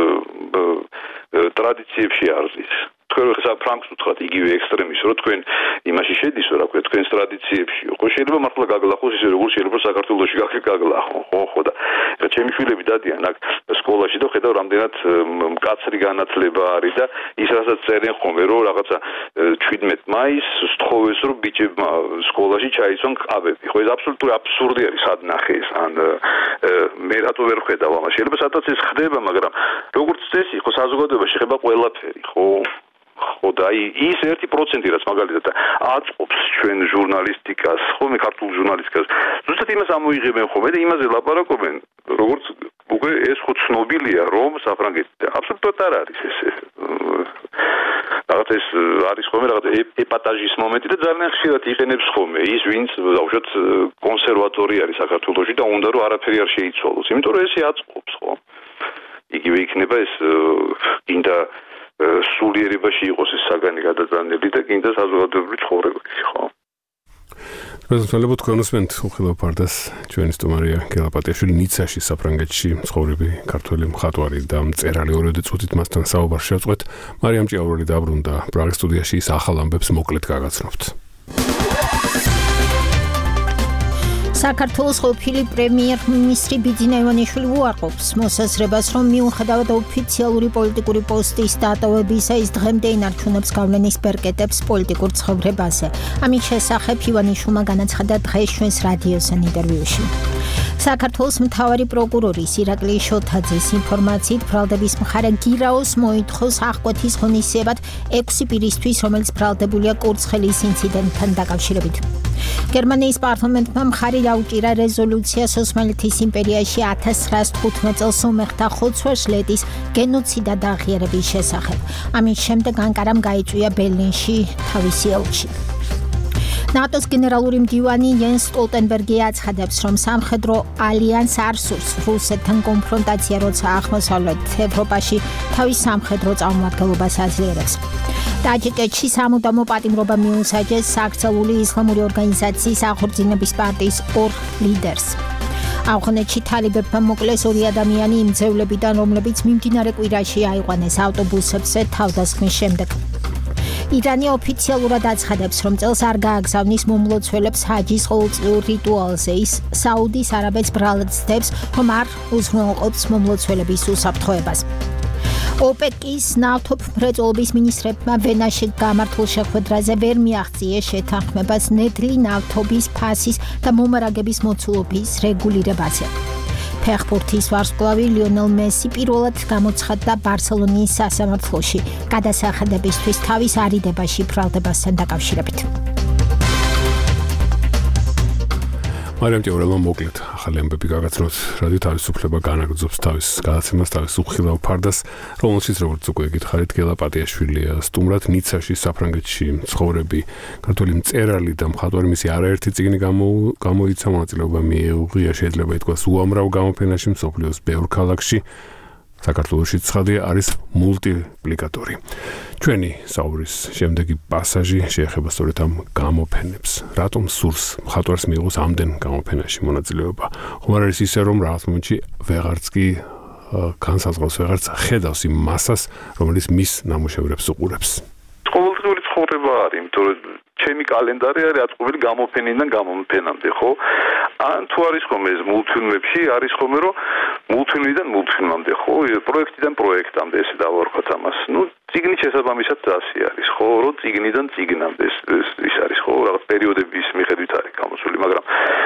ტრადიციებში არ ზის თქვენ ხა ფრანგს უთხრათ იგივე ექსტრემის რომ თქვენ იმაში შედისო რა ქვია თქვენს ტრადიციებში ხო შეიძლება მართლა გაგლახოს ისე როგორც შეიძლება საქართველოში გაგლახო ხო ხო და ხა ჩემი შვილები დადიან აქ სკოლაში და ხედავ რამდენად მკაცრი განათლება არის და ის რასაც წერენ ხოლმე რომ რაღაცა შვიდმეტ მაისს სთხოვეს რომ ბიჭებმა სკოლაში ჩაიცვან ყაბები ხო ეს აბსოლუტური აბსურდი არის სად ნახე ეს ან მე რატო ვერ ხედავ ამას შეიძლება სადაც ეს ხდება მაგრამ როგორც წესი ხო საზოგადოებაში ხდება ყველაფერი ხო ხო და აი ის ერთი პროცენტი რაც მაგალითად აწყობს ჩვენ ჟურნალისტიკას, ხოლმე ქართულ ჟურნალისტიკას. ზუსტად იმას ამოიღებენ ხოლმე და იმაზე ლაპარაკობენ, როგორც უკვე ეს ხო ცნობილია, რომ საფრანგეთი აბსოლუტურად არ არის ესე. რაღაც ეს არის ხოლმე რაღაც ეპატაჟის მომენტი და ძალიან ხშირად იყენებს ხოლმე ის, ვინც დაუშვათ კონსერვატორი არის საქართველოში და უნდა რომ არაფერი არ შეიცვალოს, იმიტომ რომ ესე აწყობს, ხო? იგივე იქნება ეს კიდე სულიერებაში იყოს ეს საგანი გადატანილი და კიდე საზოგადოებრივი ცხოვრებაში, ხო? მეზობლები თქვენ უსმენთ უხილავ ფარდას, ჩვენი სტუმარია გელა პატიაშვილი, ნიცაში საფრანგეთში მცხოვრები ქართველი მხატვარი და მწერალი. ორივე წუთით მასთან საუბარში შევწყვეთ. მარიამ ჭიაურელი დაბრუნდა პრაღის სტუდიაში, ის ახალ ამბებს მოკლედ გაგაცნობთ. საქართველოს ყოფილი პრემიერ-მინისტრი ბიძინა ივანიშვილი უარყოფს მოსაზრებას, რომ მიუხედავად ოფიციალური პოლიტიკური პოსტის დატოვებისა, ის დღემდე ინარჩუნებს გავლენის ბერკეტებს პოლიტიკურ ცხოვრებაზე. ამის შესახებ ივანიშვილმა განაცხადა დღეს ჩვენს რადიოსთან ინტერვიუში. საქართველოს მთავარი პროკურორის ირაკლი შოთაძის ინფორმაციით, ბრალდების მხარე გირაოს მოითხოვს აღკვეთის ღონისძიებად ექვსი პირისთვის, რომელიც ბრალდებულია კურცხელის ინციდენტთან დაკავშირებით. გერმანიის პარლამენტმა მხარი დაუჭირა რეზოლუციას ოსმალეთის იმპერიაში ათას ცხრაას თხუთმეტ წელს უმეხთა ხოცვაშლეთის გენოციდა და აღიარების შესახებ. ამის შემდეგ ანკარამ გაიწვია ბერლინში თავისი ელჩი. ნატოს გენერალური მდივანი იენს სტოლტენბერგი აცხადებს, რომ სამხედრო ალიანს არ სურს რუსეთთან კონფრონტაცია, როცა აღმოსავლეთ ევროპაში თავის სამხედრო წარმომადგენლობას აძლიერებს. ტაჯიკეთში სამუდამო პატიმრობა მიუსაჯეს საქცეული ისლამური ორგანიზაციის აღორძინების პარტიის ორ ლიდერს. ავღანეთში თალიბებმა მოკლეს ორი ადამიანი იმ ძევლებიდან, რომლებიც მიმდინარე კვირაში აიყვანეს ავტობუსებზე თავდასხმის შემდეგ. ირანი ოფიციალურად აცხადებს, რომ წელს არ გააგზავნის მომლოცველებს ჰაჯის ყოველწლიურ რიტუალზე. ის საუდის არაბეთს ბრალდებს, რომ არ უზრუნველყოფს მომლოცველების უსაფრთხოებას. ოპეკის ნავთობმრეწველობის მინისტრებმა ვენაში გამართულ შეხვედრაზე ვერ მიაღწიეს შეთანხმებას ნედლი ნავთობის ფასის და მომარაგების მოცულობის რეგულირებაზე. ფეხბურთის ვარსკვლავი ლიონელ მესი პირველად გამოცხადდა ბარსელონის სასამართლოში გადასახადებისთვის თავის არიდებაში ბრალდებასთან დაკავშირებით. მარიამ ჭიაურელმა მოკლედ ახალი ამბები გაგაცნოთ, რადგან თავისუფლება განაგრძობს თავის გადაცემას, თავის უხილავ ფარდას, რომელშიც როგორც უკვე გითხარით, გელა პატიაშვილია სტუმრად ნიცაში საფრანგეთში მცხოვრები ქართველი მწერალი და მხატვარი. მისი არაერთი წიგნი გამოიცა, მონაწილეობა მიეუღია, შეიძლება ითქვას, უამრავ გამოფენაში მსოფლიოს ბევრ ქალაქში. საქართველოში ცხადია არის მულტიპლიკატორი. ჩვენი საუბრის შემდეგი პასაჟი შეეხება სწორედ ამ გამოფენებს. რატომ სურს მხატვარს მიიღოს ამდენ გამოფენაში მონაწილეობა? ხომ არ არის ისე, რომ რაღაც მომენტში ვეღარც კი განსაზღვრავს, ვეღარც ხედავს იმ მასას, რომელიც მის ნამუშევრებს უყურებს. ყოველდღიური ცხოვრება არის, იმიტომ რომ ჩემი კალენდარი არის აწყობილი გამოფენიდან გამოფენამდე, ხო? ან თუ არის ხომ ეს მულტფილმებში, არის ხომ რომ მულტფილმიდან მულტფილმამდე, ხო? პროექტიდან პროექტამდე ესე დავარქვათ ამას. ნუ წიგნი შესაბამისად ასე არის, ხო? რომ წიგნიდან წიგნამდე ეს ის არის, ხო? რაღაც პერიოდების მიხედვით არის გამოსული, მაგრამ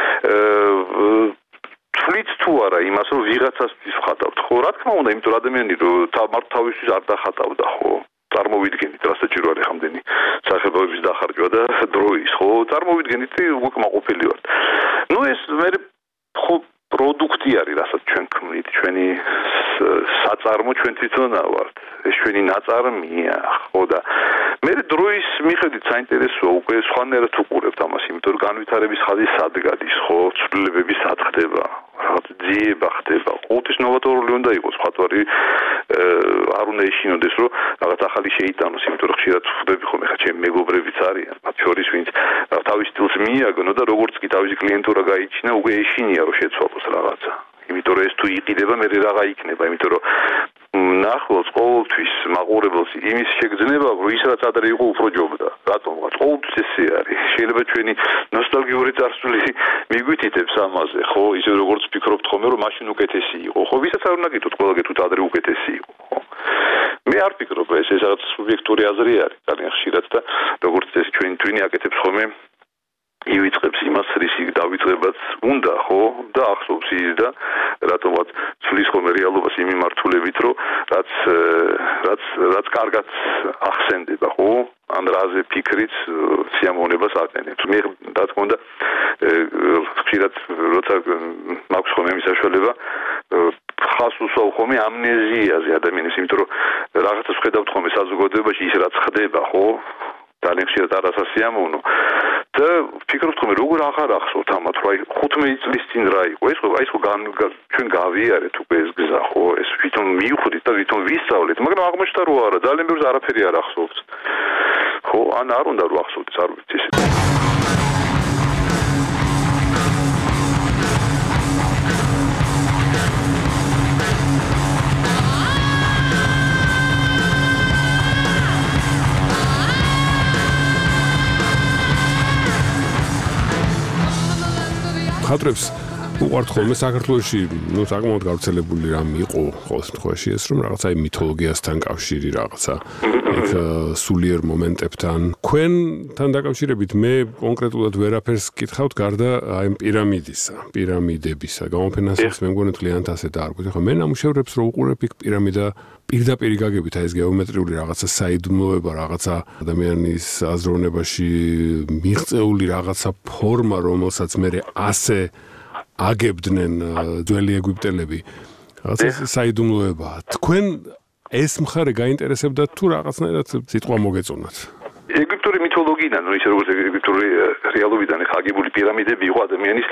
თვლით თუ არა იმას, რომ ვიღაცასთვის ვხატავთ, ხო? რა თქმა უნდა, იმიტომ რომ ადამიანი რომ თავისთვის არ დახატავდა, ხო? წარმოვიდგენით, რა საჭირო არის ხამდენი სახებავების დახარჯვა და დროის, ხო? წარმოვიდგენით, უკმაყოფილი ვართ. ნუ ეს მე ხო პროდუქტი არის, რასაც ჩვენ ქმნით, ჩვენი საწარმო ჩვენ თვითონა ვართ. ეს ჩვენი ნაწარმია, ხო და მე დროის მიხედვით საინტერესოა უკვე სხვანაირად უყურებთ ამას, იმიტომ რომ განვითარების ხაზი სად გადის, ხო? ცვლილებები სად ხდება? რაღაც ძიება ხდება. ყოველთვის ნოვატორული უნდა იყოს მხატვარი, არ უნდა ეშინოდეს, რომ რაღაც ახალი შეიტანოს, იმიტომ რომ ხშირად ვხვდები ხოლმე ხა ჩემი მეგობრებიც არიან, მათ შორის ვინც თავის სტილს მიაგნო და როგორც კი თავისი კლიენტურა გაიჩინა, უკვე ეშინია რომ შეცვალოს რაღაცა. იმიტომ რომ ეს თუ იყიდება, მე რაღა იქნება, იმიტომ რომ ნახულს ყოველთვის მაყურებელს იმის შეგრძნება, რომ ის რაც ადრე იყო უფრო ჯობდა. რატომღაც ყოველთვის ესე არის. შეიძლება ჩვენი ნოსტალგიური წარსული მიგვითითებს ამაზე, ხო? ისე როგორც ვფიქრობთ ხოლმე, რომ მაშინ უკეთესი იყო. ხო, ვისაც არ უნდა გეტყვით, ყველა გეტყვით ადრე უკეთესი იყო, ხო? მე არ ვფიქრობ, ეს ეს რაღაც სუბიექტური აზრი არის ძალიან ხშირად და როგორც ეს ჩვენი twin აკეთებს ხოლმე ივიწყებს იმას, რისი დავიწყებაც უნდა, ხო? და ახსოვს ის და რატომაც ცulis ხოლმე რეალობას იმ მიმართულებით, რომ რაც რაც რაც კარგად ახსენდება, ხო? ან რაზე ფიქრიც სიამოვნებას აყენებს. მე რა თქმა უნდა, ხშირად როცა მაქვს ხოლმე იმის საშუალება, ხას უსვავ ხოლმე ამნეზიაზე ადამიანის, იმიტომ რომ რაღაცას ხედავთ ხოლმე საზოგადოებაში ის რაც ხდება, ხო? ძალიან ხშირად არასასიამოვნო და ფიქრობთ ხოლმე როგორ აღარ ახსოვთ ამათ, რომ აი ხუთმეტი წლის წინ რა იყო ეს, აი ეს ჩვენ გავიარეთ უკვე ეს გზა, ხო, ეს თვითონ მივხვდით და თვითონ ვისწავლეთ, მაგრამ აღმოჩნდა რომ არა, ძალიან ბევრს არაფერი არ ახსოვთ. ხო, ან არ უნდა რომ ახსოვდეს, არ ვიცი ესე. ხატრებს უყვართ ხოლმე საქართველოში, ნუ საკმაოდ გავრცელებული რამ იყო ყოველ შემთხვევაში ეს, რომ რაღაცა მითოლოგიასთან კავშირი რაღაცა იქ სულიერ მომენტებთან. თქვენთან დაკავშირებით მე კონკრეტულად ვერაფერს კითხავთ გარდა აი პირამიდისა, პირამიდებისა. გამოფენასაც მე მგონი კლიენტ ასე დაარქვით. ხო, მე ნამუშევრებს რო უყურებ იქ პირამიდა პირდაპირ გაგებით აი ეს გეომეტრიული რაღაცა საიდუმლოება, რაღაცა ადამიანის აზროვნებაში მიღწეული რაღაცა ფორმა, რომელსაც მე ასე აგებდნენ ძველი ეგვიპტელები. რაღაცა საიდუმლოებაა. თქვენ ეს მხარე გაინტერესებდათ თუ რაღაცნაირად სიტყვა მოგეწონათ? ეგვიპტური მითოლოგიიდან, ну, ისე როგორც ეგვიპტური რეალობიდან ხა აგებული პირამიდები იყო ადამიანის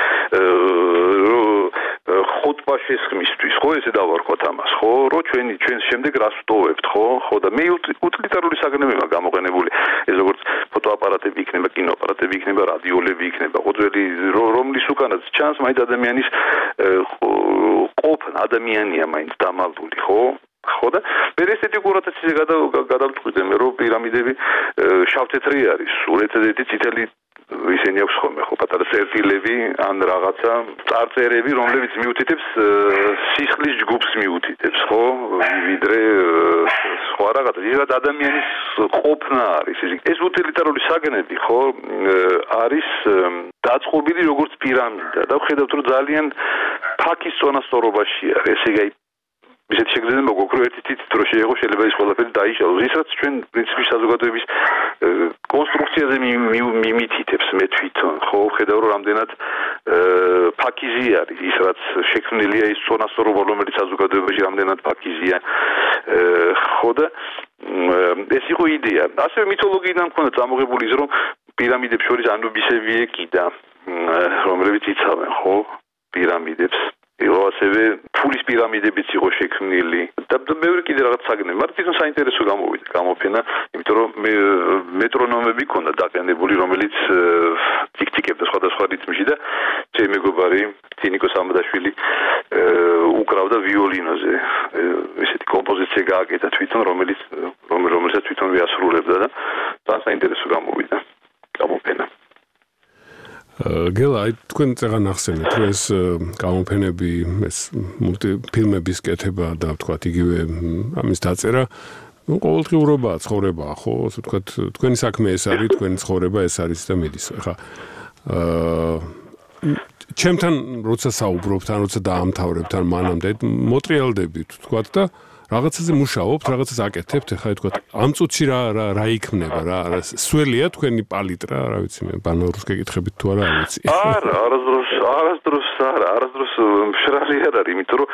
ხოტბა შესხმისთვის, ხო, ესე დავარქვათ ამას, ხო, რომ ჩვენი ჩვენ შემდეგ რას ვტოვებთ, ხო, ხო და მე უტილიტარული საგნებია გამოყენებული, ეს როგორც ფოტოაპარატები იქნება, კინოაპარატები იქნება, რადიოლები იქნება, ყოველი რომლის უკანაც ჩანს მაინც ადამიანის ყოფნა, ადამიანია მაინც დამალული, ხო? ხო და მე ესთეტიკურადაც ისე გადავწყვიტე მე რომ პირამიდები შავთეთრი არის, სულეთედი წითელი ისინი აქვს ხოლმე ხო პატარა სერფილები ან რაღაცა წარწერები, რომლებიც მიუთითებს სისხლის ჯგუფს მიუთითებს, ხო? ვიდრე სხვა რაღაცა, ის ადამიანის ყოფნა არის. ეს უტილიტარული საგნები, ხო, არის დაწყობილი როგორც პირამიდა და ვხედავთ რომ ძალიან ფაქის წონასწორობაშია. ესე იგი ისეთი შეგრძნება გვაქვს, რომ ერთი თითით რო შეეღო შეიძლება ის ყველაფერი დაიშალოს. ის რაც ჩვენ პრინციპში საზოგადოების კონსტრუქციაზე მიმითითებს მე თვითონ, ხო, ხედავ რომ რამდენად ფაქიზი არის ის რაც შექმნილია ის წონასწორობა, რომელიც საზოგადოებაში რამდენად ფაქიზია. ხო და ეს იყო იდეა. ასევე მითოლოგიიდან მქონდა წამოღებული ის რომ პირამიდებს შორის ანუბისები ეკიდა, რომლებიც იცავენ, ხო, პირამიდებს. იყო ასევე ფულის პირამიდებიც იყო შექმნილი და მეორე კიდე რაღაც საგნები, მაგრამ თვითონ საინტერესო გამოვიდა გამოფენა, იმიტომ რომ მეტრონომები ქონდა დაყენებული, რომელიც ციკ-ციკებდა სხვადასხვა რიტმში და ჩემი მეგობარი თინიკო სამადაშვილი უკრავდა ვიოლინოზე. ესეთი კომპოზიცია გააკეთა თვითონ, რომელიც რომელსაც თვითონ ვიასრულებდა და ძალიან საინტერესო გამოვიდა გამოფენა. გელა, აი თქვენ წეგან ახსენეთ, რომ ეს გამოფენები, ეს მულტიფილმების კეთება და ვთქვათ, იგივე ამის დაწერა, ну, ყოველდღიურობაა, ცხოვრებაა, ხო, ასე ვთქვათ, თქვენი საქმე ეს არის, თქვენი ცხოვრება ეს არის და მიდის. ხა აა ჩემთან როცა საუბრობთ, ან როცა დაამთავრებთ, ან მანამდე მოტრიალდებით, ვთქვათ და რაღაცაზე მუშაობთ, რაღაცას აკეთებთ, ხა თქვა ამ წუთში რა რა რა იქნება რა, სველია თქვენი პალიტრა, რა ვიცი მე, ბანაურს გეკითხებით თუ არა, არ ვიცი. არა, არასდროს, არასდროს არა, არასდროს მშრალი არ არის, იმიტომ რომ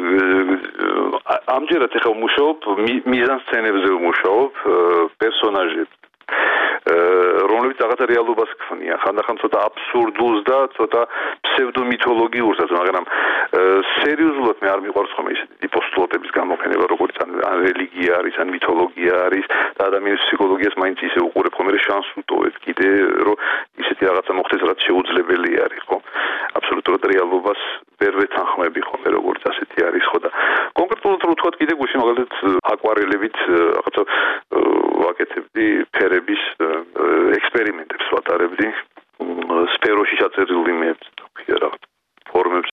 ამჯერად ახლა ვმუშაობ მიზანსცენებზე ვმუშაობ, პერსონაჟებზე რომლებიც რაღაცა რეალობას ქმნიან, ხანდახან ცოტა აბსურდულს და ცოტა ფსევდომითოლოგიურსაც, მაგრამ სერიოზულად მე არ მიყვარს ხოლმე ისეთი პოსტულოტების გამოყენება, როგორც ან რელიგია არის, ან მითოლოგია არის და ადამიანის ფსიქოლოგიას მაინც ისე უყურებ ხოლმე, რომ შანსს უტოვებ კიდე, რომ ისეთი რაღაცა მოხდეს, რაც შეუძლებელი არის, ხო? აბსოლუტურად რეალობას ვერ ვეთანხმები ხოლმე, როგორც ასეთი არის, ხო და კონკრეტულად რო ვთქვათ კიდე გუშინ მაგალითად აკვარელებით რაღაცა ვაკეთებდი ფერების ექსპერიმენტებს ვატარებდი სფეროში ჩაწერილ იმებს და ფორმებს.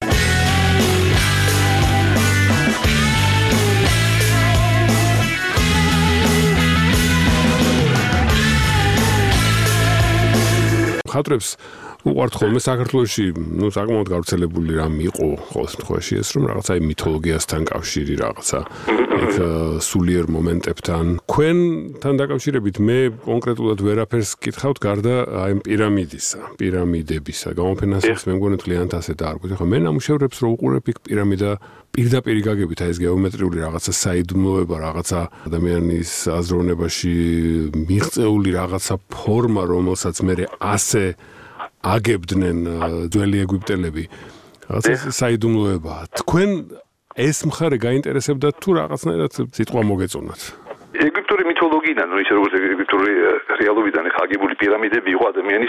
ხატრებს უყვართ ხოლმე საქართველოში, ну, საკმაოდ გავრცელებული რამ იყო ყოველ შემთხვევაში ეს, რომ რაღაცა მითოლოგიასთან კავშირი რაღაცა ეგ სულიერ მომენტებთან. Თქვენთან დაკავშირებით მე კონკრეტულად ვერაფერს გითხავთ გარდა აი პირამიდისა, პირამიდებისა. გამოფენასაც მე მგონი კლიენტ ასე დაარქვით. ხო, მე ნამუშევრებს რო უყურებ იქ პირამიდა პირდაპირ გაგებით აი ეს გეომეტრიული რაღაცა საიდუმლოება, რაღაცა ადამიანის აზროვნებაში მიღწეული რაღაცა ფორმა, რომელსაც მე ასე აგებდნენ ძველი ეგვიპტელები. რაღაცა საიდუმლოებაა. თქვენ ეს მხარე გაინტერესებდათ თუ რაღაცნაირად სიტყვა მოგეწონათ? ეგვიპტური მითოლოგიიდან, ну, ისე როგორც ეგვიპტური რეალობიდან ხაგებული პირამიდები იყო ადამიანის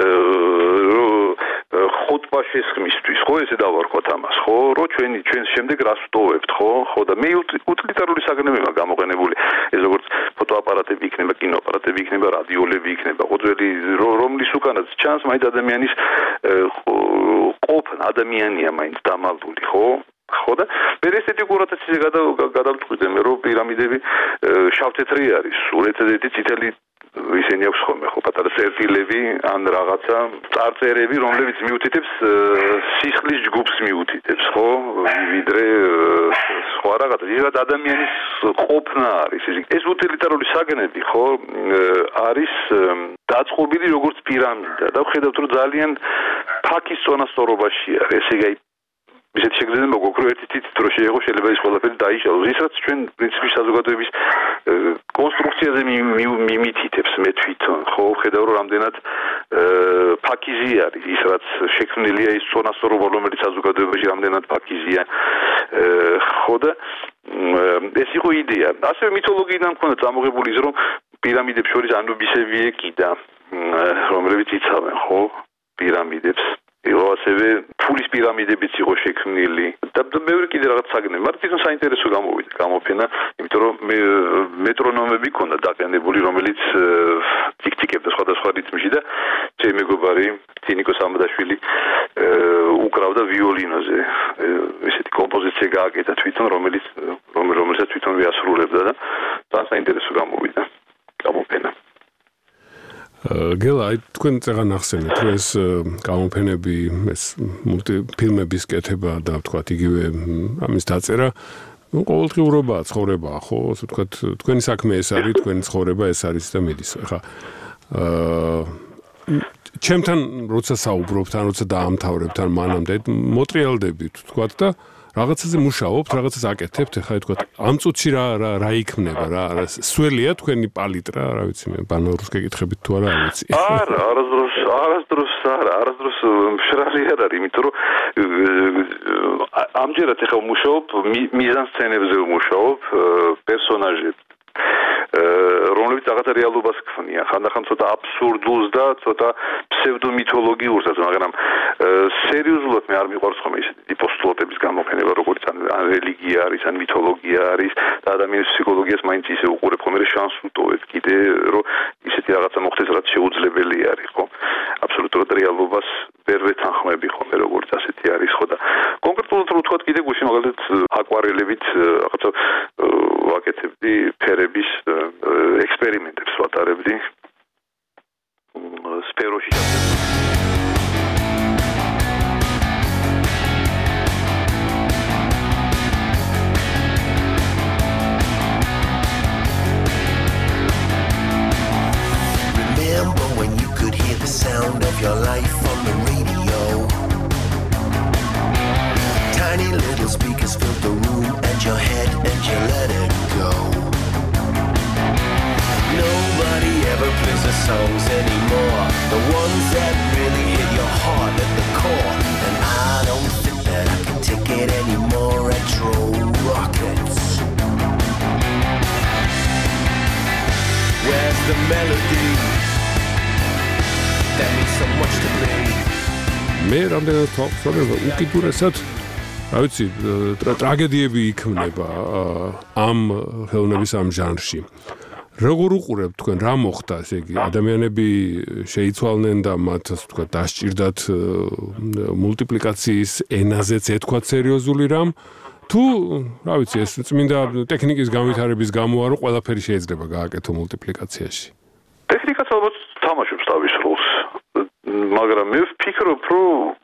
ხოტბა შესხმისთვის, ხო, ესე დავარქვათ ამას, ხო, რო ჩვენი ჩვენს შემდეგ რას ვტოვებთ, ხო, ხო და მე უტილიტარული საგნებია გამოყენებული, ეს როგორც ფოტოაპარატები იქნება, კინოაპარატები იქნება, რადიოლები იქნება, ყოველი რომლის უკანაც ჩანს მაინც ადამიანის ყოფნა, ადამიანია მაინც დამალული, ხო? ხო და მე ესთეტიკურადაც ისე გადავწყვიტე მე რომ პირამიდები შავთეთრი არის, სულ-ერთადერთი წითელი ისინი აქვს ხოლმე ხო პატარა სერფილები ან რაღაცა წარწერები, რომლებიც მიუთითებს სისხლის ჯგუფს მიუთითებს, ხო, ვიდრე სხვა რაღაცა. ის ადამიანის ყოფნა არის. ეს უტილიტარული საგნები, ხო, არის დაწყობილი როგორც პირამიდა და ვხედავთ რომ ძალიან ფაქის წონასწორობაში არის. ესე იგი ისეთ შეგრძნება გვაქვს, ერთი თითით რო შეეღო შეიძლება ის ყველაფერი დაიშალოს. ისაც ჩვენ პრინციპი საზოგადოების კონსტრუქციაზე მიმითითებს მე თვითონ, ხო, ვხედავ რომ რამდენად ფაქიზი არის ის რაც შექმნილია ის წონასწორობა, რომელიც საზოგადოებაში რამდენად ფაქიზია, ხო და ეს იყო იდეა. ასევე მითოლოგიიდან მქონდა წამოღებული ის რომ პირამიდებს შორის ანუბისები ეკიდა, რომლებიც იცავენ, ხო, პირამიდებს. იყო ასევე ფულის პირამიდებიც იყო შექმნილი და მეორე კიდე რაღაც საგნები, მაგრამ თვითონ საინტერესო გამოვიდა გამოფენა, იმიტომ რომ მე მეტრონომები ქონდა დაყენებული, რომელიც ციკ-ციკებდა სხვადასხვა რიტმში და ჩემი მეგობარი თინიკო სამადაშვილი უკრავდა ვიოლინოზე. ესეთი კომპოზიცია გააკეთა თვითონ, რომელიც რომელსაც თვითონ ვიასრულებდა და ძალიან საინტერესო გამოვიდა გამოფენა. გელა, აი თქვენ წეგან ახსენეთ, რომ ეს გამოფენები, ეს მულტიფილმების კეთება და ვთქვათ იგივე ამის დაწერა, ну, ყოველდღიურობაა, ცხოვრებაა, ხო, ასე ვთქვათ, თქვენი საქმე ეს არის, თქვენი ცხოვრება ეს არის და მიდის. ხა აა ჩემთან როცა საუბრობთ, ან როცა დაამთავრებთ, ან მანამდე მოტრიალდებით, ვთქვათ და რაღაცაზე მუშაობთ, რაღაცას აკეთებთ, ხა ვთქვათ, ამ წუთში რა რა რა იქნება, რა სველია თქვენი პალიტრა, რა ვიცი მე, ბანაურს გეკითხებით თუ არა, არ ვიცი. არა, არასდროს, არასდროს არა, არასდროს მშრალი არ არის, იმიტომ რომ ამჯერად ეხლა ვმუშაობ მიზანსცენებზე ვმუშაობ, პერსონაჟებზე რომლებიც რაღაცა რეალობას ქმნიან, ხანდახან ცოტა აბსურდულს და ცოტა ფსევდომითოლოგიურსაც, მაგრამ სერიოზულად მე არ მიყვარს ხოლმე ისეთი პოსტულოტების გამოყენება, როგორც ან რელიგია არის, ან მითოლოგია არის და ადამიანის ფსიქოლოგიას მაინც ისე უყურებ ხოლმე, რომ შანსს უტოვებ კიდე, რომ ისეთი რაღაცა მოხდეს, რაც შეუძლებელი არის, ხო? აბსოლუტურად რეალობას ვერ ვეთანხმები ხოლმე, როგორც ასეთი არის, ხო და კონკრეტულად რო ვთქვათ, კიდე გუშინ მაგალითად აკვარელებით რაღაცა ვაკეთებდი ფერების ექსპერიმენტებს ვატარებდი სფეროში. Remember when you could hear the sound of your life on the radio? Tiny little speakers filled the room and your head and you let it go. Nobody ever plays the songs anymore, the ones that really hit your heart at the core. And I don't think that I can take it anymore. Retro rockets. Where's the melody that means so much to me? მე რამდენად ვთვალე უკიდურესად რა ვიცი ტრაგედიები იქმნება ამ ხელოვნების ამ ჟანრში. როგორ უყურებთ თქვენ რა მოხდა, ესე იგი ადამიანები შეიცვალნენ და მათ ასე ვთქვათ დასჭირდათ მულტიპლიკაციის ენაზეც ეთქვათ სერიოზული რამ თუ რა ვიცი ეს წმინდა ტექნიკის განვითარების გამო არა ყველაფერი შეიძლება გააკეთო მულტიპლიკაციაში. ტექნიკაც ალბათ თამაშობს თავის როლს. მაგრამ მე ვფიქრობ, რომ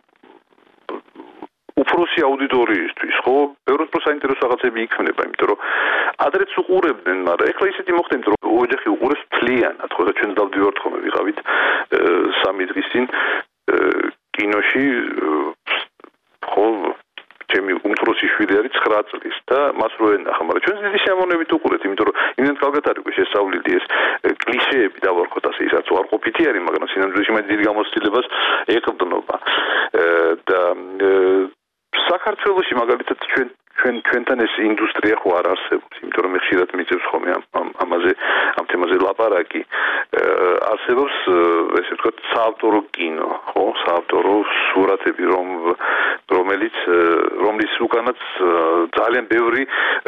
უпроსი აუდიტორიისთვის, ხო? ბევრს უფრო საინტერესო რაღაცები იქნება, იმიტომ რომ ადრეც უყურებდნენ, მაგრამ ეხლა ისეთი მოხდენთ, რომ ოჯახი უყურებს მთლიანად, ხო და ჩვენ დავდივართ ხოლმე ვიყავით სამი დღის წინ კინოში, ხო ჩემი უმცროსი შვილი არის ცხრა წლის და მას რო ენახა, მაგრამ ჩვენ დიდი შემოვნებით უყურეთ, იმიტომ რომ იმენ კარგად არის შესწავლილი ეს კლიშეები დავარქოთ ასე, ისაც უარყოფითი არის, მაგრამ სინამდვილეში მე დიდ გამოცდილებას ეყრდნობა და საქართველოში მაგალითად ჩვენ ჩვენ ჩვენთან ეს ინდუსტრია ხო არ არსებობს, იმიტომ რომ მე ხშირად მიწევს ხოლმე ამ ამაზე ამ თემაზე ლაპარაკი. არსებობს ესე ვთქვათ საავტორო კინო, ხო, საავტორო სურათები, რომ რომელიც რომლის უკანაც ძალიან ბევრი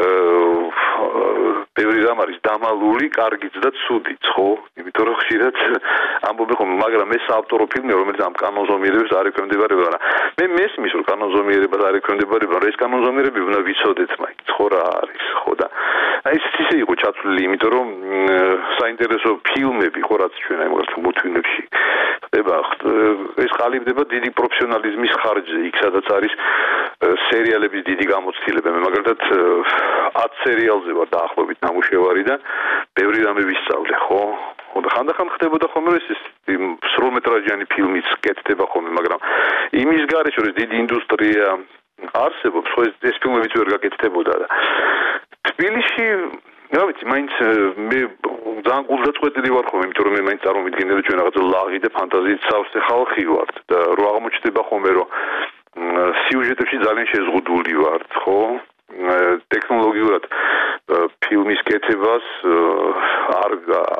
ბევრი რამ არის დამალული, კარგიც და ცუდიც, ხო? იმიტომ რომ ხშირად ამბობენ ხოლმე, მაგრამ ეს საავტორო ფილმი, რომელიც ამ კანონზომიერებებს არ ექვემდებარება, მაგრამ მე მესმის რომ კანონზომიერებას არ ექვემდებარება, რომ ეს კანონზომიერები უნდა ვიცოდეთ მაინც, ხო რა არის, ხო და აი ეს ისე იყო ჩათვლილი, იმიტომ რომ საინტერესო ფილმები, ხო რაც ჩვენ აი მაგალითად მულტფილმებში ხდება, ეს ყალიბდება დიდი პროფესიონალიზმის ხარჯზე, იქ სადაც არის სერიალების დიდი გამოცდილება. მე მაგალითად ათ სერიალზე ვარ დაახლოებით ნამუშევარი და ბევრი რამე ვისწავლე, ხო? და ხანდახან ხდებოდა ხოლმე ეს სრულმეტრაჟიანი ფილმიც კეთდება ხოლმე, მაგრამ იმის გარეშე რომ დიდი ინდუსტრია არსებობს, ხო ეს ფილმებიც ვერ გაკეთდებოდა და თბილისში რა ვიცი, მაინც მე ძალიან გულდაწყვეტილი ვარ ხოლმე, იმიტომ რომ მე მაინც წარმოვიდგინე რომ ჩვენ რაღაცა ლაღი და ფანტაზიით სავსე ხალხი ვართ და რო აღმოჩნდება ხოლმე რომ სიუჟეტებში ძალიან შეზღუდული ვართ, ხო? ტექნოლოგიურად ფილმის კეთებას არ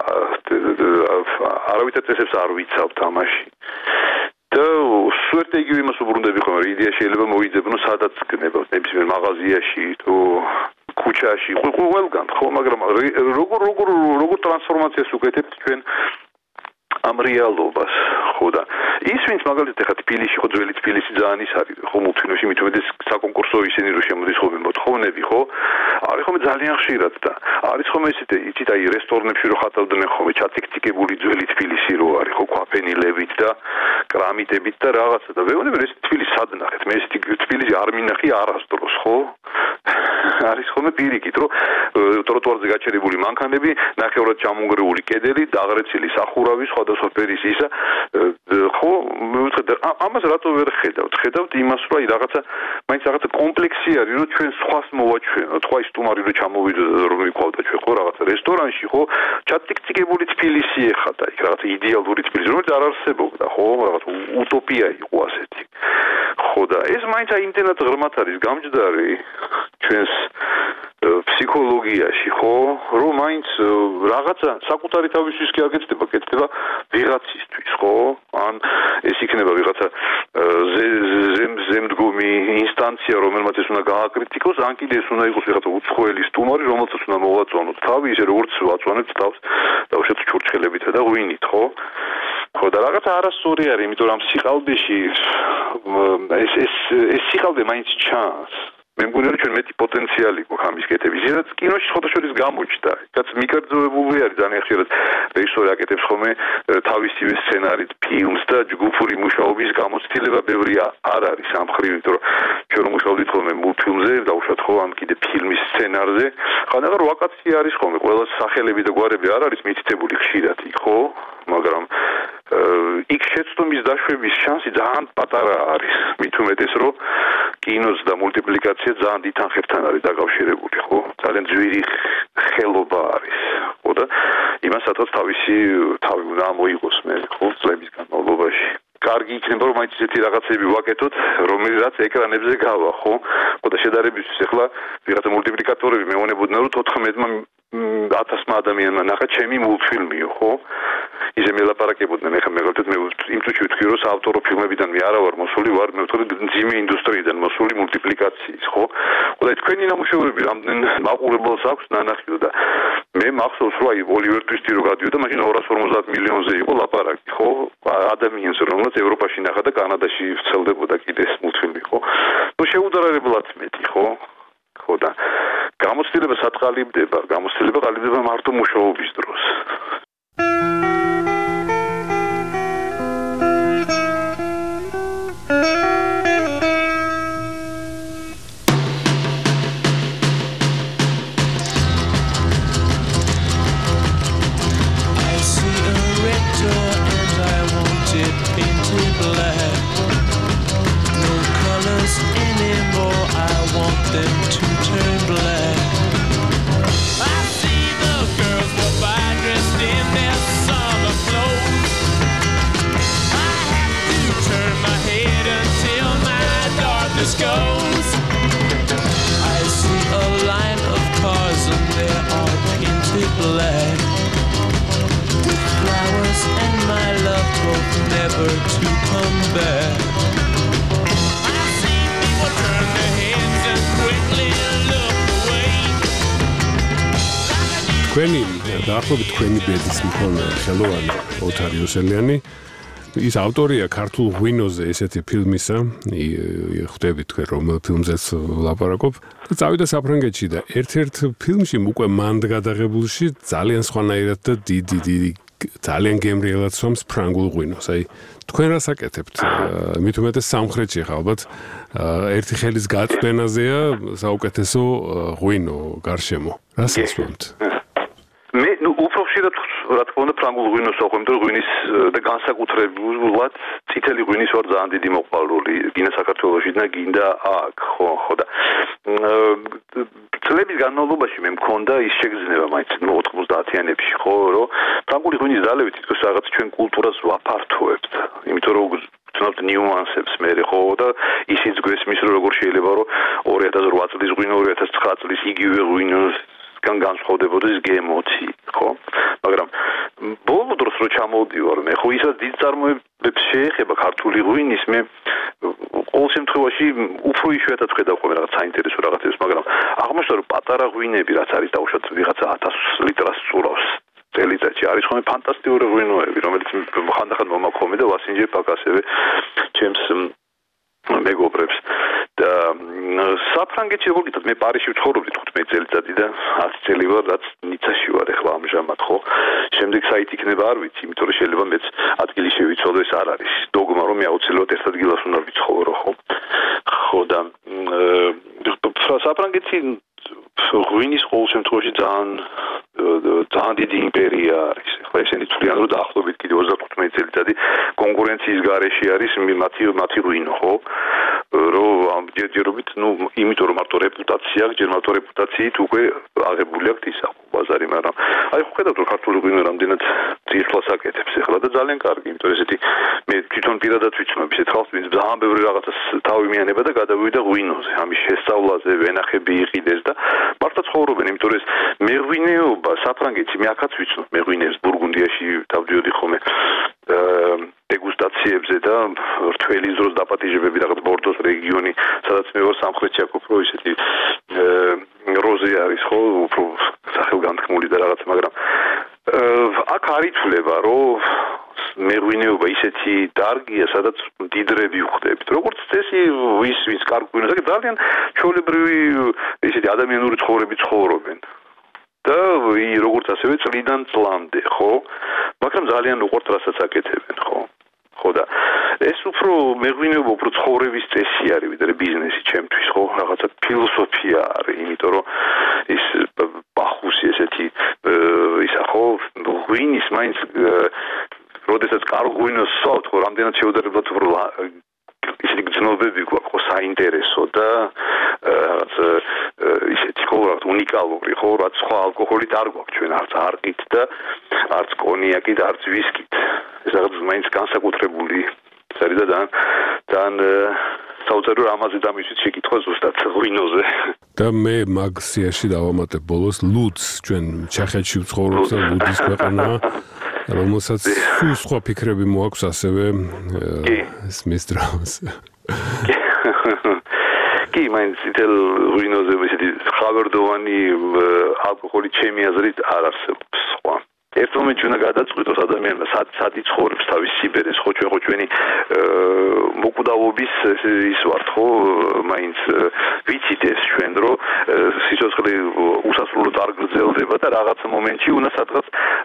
არავითარ წესებს არ ვიცავ თამაში. და სუერტე იგივე იმას უბრუნდები ხოლმე, იდეა შეიძლება მოიძებნო სადაც გნებავ, ნებისმიერ მაღაზიაში თუ ქუჩაში, ყველგან, ხო, მაგრამ როგორ როგორ როგორ ტრანსფორმაციას უკეთებთ ჩვენ ამ რეალობას, ხო და ის ვინც მაგალითად ახლა თბილისში, ხო ძველი თბილისი ძალიან ის არის, ხო მულტფილმში მით უმეტეს საკონკურსო ისინი რომ შემოდის ხოლმე მოთხოვნები, ხო? არის ხოლმე ძალიან ხშირად და არის ხოლმე ისეთი იცით აი რესტორნებში რო ხატავდნენ ხოლმე ჩაციკციკებული ძველი თბილისი რო არის, ხო ქვაფენილებით და კრამიტებით და რაღაცა და ვეუბნები ეს თბილისი სად ნახეთ? მე ესეთი თბილისი არ მინახი არასდროს, ხო? არის ხოლმე პირიქით, რომ ტროტუარზე გაჩერებული მანქანები, ნახევრად ჩამონგრეული კედელი, დაღრეცილი სახურავი, სხვადასხვა ფერის ისა, ხო, მე ამას რატო ვერ ხედავთ? ხედავთ იმას, რომ აი რაღაცა, მაინც რაღაცა კომპლექსი არის, რომ ჩვენ სხვას მოვაჩვენოთ, ხო, აი სტუმარი რო ჩამოვიდოდა რომ მიყავდა ჩვენ, ხო, რაღაცა რესტორანში, ხო, ჩაციკციკებული თბილისი ეხადა, იქ რაღაცა იდეალური თბილისი, რომელიც არ არსებობდა, ხო, რაღაცა უტოპია იყო ასეთი. ხო და ეს მაინც აი იმდენად ღრმად არის გამჯდარი ჩვენს ფსიქოლოგიაში, ხო, რომ მაინც რაღაცა საკუთარი თავისთვის კი არ გეცდება, გეცდება ვიღაცისთვის, ხო? ან ეს იქნება ვიღაცა ზემდგომი ინსტანცია, რომელმაც ეს უნდა გააკრიტიკოს, ან კიდე ეს უნდა იყოს ვიღაცა უცხოელი სტუმარი, რომელსაც უნდა მოვაწვანოთ თავი, ისე როგორც ვაწვანებთ თავს, დავუშვათ ჩურჩხელებითა და ღვინით, ხო? ხო და რაღაცა არასწორი არის, იმიტომ რომ სიყალბეში ეს ეს ეს სიყალბე მაინც ჩანს. მე მგონი რომ ჩვენ მეტი პოტენციალი გვაქვს ამის კეთების. ისედაც კინოში ხოთაშორის გამოჩნდა. რაც მიკერძოებული არის ძალიან ხშირად რეჟისორი აკეთებს ხოლმე თავისივე სცენარით ფილმს და ჯგუფური მუშაობის გამოცდილება ბევრი არ არის ამ ხრივ, იმიტომ რომ ჩვენ რომ მუშაობთ ხოლმე მულტფილმზე, დავუშვათ ხო ამ კიდე ფილმის სცენარზე, ხანდახან ვაკაცია არის ხოლმე, ყველა სახელები და გვარები არ არის მითითებული ხშირად იქ, ხო? მაგრამ იქ შეცდომის დაშვების შანსი ძალიან პატარა არის. მით უმეტეს რომ კინოს და მულტიპლიკაცია ძალიან დიდ თანხებთან არის დაკავშირებული, ხო? ძალიან ძვირი ხელობა არის, ხო და იმასაც თავისი თავი უნდა მოიღოს მე, ხო, წლების განმავლობაში. კარგი იქნება რომ მაინც ესეთი რაღაცები ვაკეთოთ, რომელიც ეკრანებზე გავა, ხო? ხო და შედარებისთვის ახლა ვიღაცა მულტიპლიკატორები მეუბნებოდნენ რომ თოთხმეტმა ათასმა ადამიანმა ნახა ჩემი მულტფილმიო, ხო? ისე მელაპარაკებოდნენ, ეხლა მაგალითად მე იმ წუთში ვთქვი რომ საავტორო ფილმებიდან მე არა ვარ მოსული, ვარ მე ვთქვი ძიმე ინდუსტრიიდან მოსული მულტიპლიკაციის, ხო? ხო და თქვენი ნამუშევრები რამდენ მაყურებელს აქვს ნანახიო და მე მახსოვს რომ აი ოლივერ ტვისტი რო გადიოდა, მაშინ ორას ორმოცდაათ მილიონზე იყო ლაპარაკი, ხო? ადამიანს რომელსაც ევროპაში ნახა და კანადაში ვრცელდებოდა კიდე ეს მულტფილმი, ხო? ნუ შეუდარებლად მეტი, ხო? ხო და გამოცდილება სატყალიბდება, გამოცდილება ყალიბდება მარტო მუშაობის დროს. never to come back. I see people turn their heads and quickly look away. თქვენი დაახლოებით თქვენი ბედის მქონე ხელოვანი ოთარ იოსელიანი ის ავტორია ქართულ ღვინოზე ესეთი ფილმისა, ხვდებით თქვენ რომელ ფილმზეც ვლაპარაკობ და წავიდა საფრანგეთში და ერთ-ერთ ფილმში უკვე მანდ გადაღებულში ძალიან სხვანაირად და დიდი დიდი ძალიან გემრიელად სვამს ფრანგულ ღვინოს. აი თქვენ რას აკეთებთ? მით უმეტეს სამხრეთში ხა ალბათ ერთი ხელის გაწვენაზეა საუკეთესო ღვინო გარშემო. რას ასვამთ? მე ნუ უფრო ხშირად რა თქმა უნდა ფრანგულ ღვინოს ვახვევ, იმიტომ რომ ღვინის და განსაკუთრებულად წითელი ღვინის ვარ ძალიან დიდი მოყვარული, გინდა საქართველოში და გინდა აქ, ხო, ხო და წლების განმავლობაში მე მქონდა ის შეგრძნება მაინც ოთხმოცდაათიანებში, ხო, რომ ფრანგული ღვინის დალევით თითქოს რაღაც ჩვენ კულტურას ვაფართოებთ, იმიტომ რომ ვცნობთ ნიუანსებს მე ხო და ისიც გვესმის რომ როგორ შეიძლება რომ ორი ათას ოთხ წლის ღვინო ორი ათას ცხრა წლის იგივე ღვინოს კან განსხვავდებოდეს გემოთი, ხო? მაგრამ ბოლო დროს რო ჩამოვდივარ მე, ხო ისაც დიდ წარმოებებს შეეხება ქართული ღვინის, მე ყოველ შემთხვევაში უფრო იშვიათად ხედავ ხოლმე რაღაც საინტერესო რაღაცებს, მაგრამ აღმოჩნდა რომ პატარა ღვინები რაც არის დაუშვათ ვიღაცა ათას litrას წურავს წელიწადში, არის ხოლმე ფანტასტიკური ღვინოები, რომელიც ხანდახან მომაქვს და ვასინჯებ აქ ასევე ჩემს მეგობრებს და საფრანგეთში როგორ გითხრათ მე პარიზში ვცხოვრობდი თხუთმეტი წელიწადი და ათი წელი ვარ რაც ნიცაში ვარ ახლა ამჟამად ხო შემდეგ საით იქნება არ ვიცი იმიტომ რომ შეიძლება მეც ადგილი შევიცვალო ეს არ არის დოგმა რომ მე აუცილებლად ერთ ადგილას უნდა ვიცხოვრო ხო ხო და საფრანგეთი ღვინის ყოველ შემთხვევაში ძალიან ძალიან დიდი იმპერია არის ახლა ესენი თვლიან რომ დაახლოებით კიდე ოცდათხუთმეტი წელიწადი კონკურენციის გარეშე არის მათი მათი ღვინო ხო რომ ჯერჯერობით ნუ იმიტომ რომ მარტო რეპუტაცია აქვს ჯერ მარტო რეპუტაციით უკვე აღებული აქვს ის ბაზარი მაგრამ აი ხო ხედავთ რომ ქართული ღვინო რამდენად ძირფლას აკეთებს ახლა და ძალიან კარგი იმიტომ რომ ესეთი მე თვითონ პირადად ვიცნობ ისეთ ხალხს ვინც ძალიან ბევრი რაღაცას თავი მიანება და გადავიდა ღვინოზე ამის შესწავლაზე ვენახები იყიდეს და მართლა ცხოვრობენ იმიტომ რომ ეს მეღვინეობა საფრანგეთში მე აქაც ვიცნობ მეღვინეებს ბურგუნდიაში დავდიოდი ხოლმე დეგუსტაციებზე და რთველის დროს დაპატიჟებები რაღაც ბორდოს რეგიონი სადაც მე ვარ სამხრეთში აქ უფრო ისეთი როზე არის ხო უფრო სახელგანთქმული და რაღაც მაგრამ აქ არ ითვლება რომ მეღვინეობა ისეთი დარგია სადაც დიდრები ვხდებით როგორც წესი ვის ვის კარგ ღვინოს აქ ძალიან ჩვეულებრივი ისეთი ადამიანური ცხოვრები ცხოვრობენ და როგორც ასევე წლიდან წლამდე ხო მაგრამ ძალიან უყვართ რასაც აკეთებენ ხო ხო და ეს უფრო მეღვინეობა უფრო ცხოვრების წესი არის ვიდრე ბიზნესი ჩემთვის ხო რაღაცა ფილოსოფია არის იმიტომ რომ ის ბახუსი ესეთი ისა ხო ღვინის მაინც როდესაც კარგ ღვინოს სვავთ ხო რამდენად შეუდარებლად უფრო ისეთი გრძნობები გვაქვს ხო საინტერესო და რაღაც ისეთი ხო რაღაც უნიკალური ხო რაც სხვა ალკოჰოლით არ გვაქვს ჩვენ არც არყით და არც კონიაკით არც ვისკით ეს რაღაც მაინც განსაკუთრებული ის არის და ძალიან საოცარი რომ ამაზე დამისვით შეკითხვა ზუსტად ღვინოზე და მე მაგ სიაში დავამატებ ბოლოს ლუდს ჩვენ ჩეხეთში ვცხოვრობთ და ლუდის ქვეყანაა რომელსაც სულ სხვა ფიქრები მოაქვს ასევე ეს მისდრავს კი მაინც ითელ ღვინოზე ისეთი ხავერდოვანი ალკოჰოლი ჩემი აზრით არ არსებობს სხვა ერთ მომენტში უნდა გადაწყვიტოს ადამიანმა სად სად იცხოვრებს თავის სიბერეს ხო ჩვენ ხო ჩვენი მოკვდავობის ის ვართ ხო მაინც ვიცით ეს ჩვენ რომ სიცოცხლე უსასრულოდ არ გრძელდება და რაღაც მომენტში უნდა სადღაც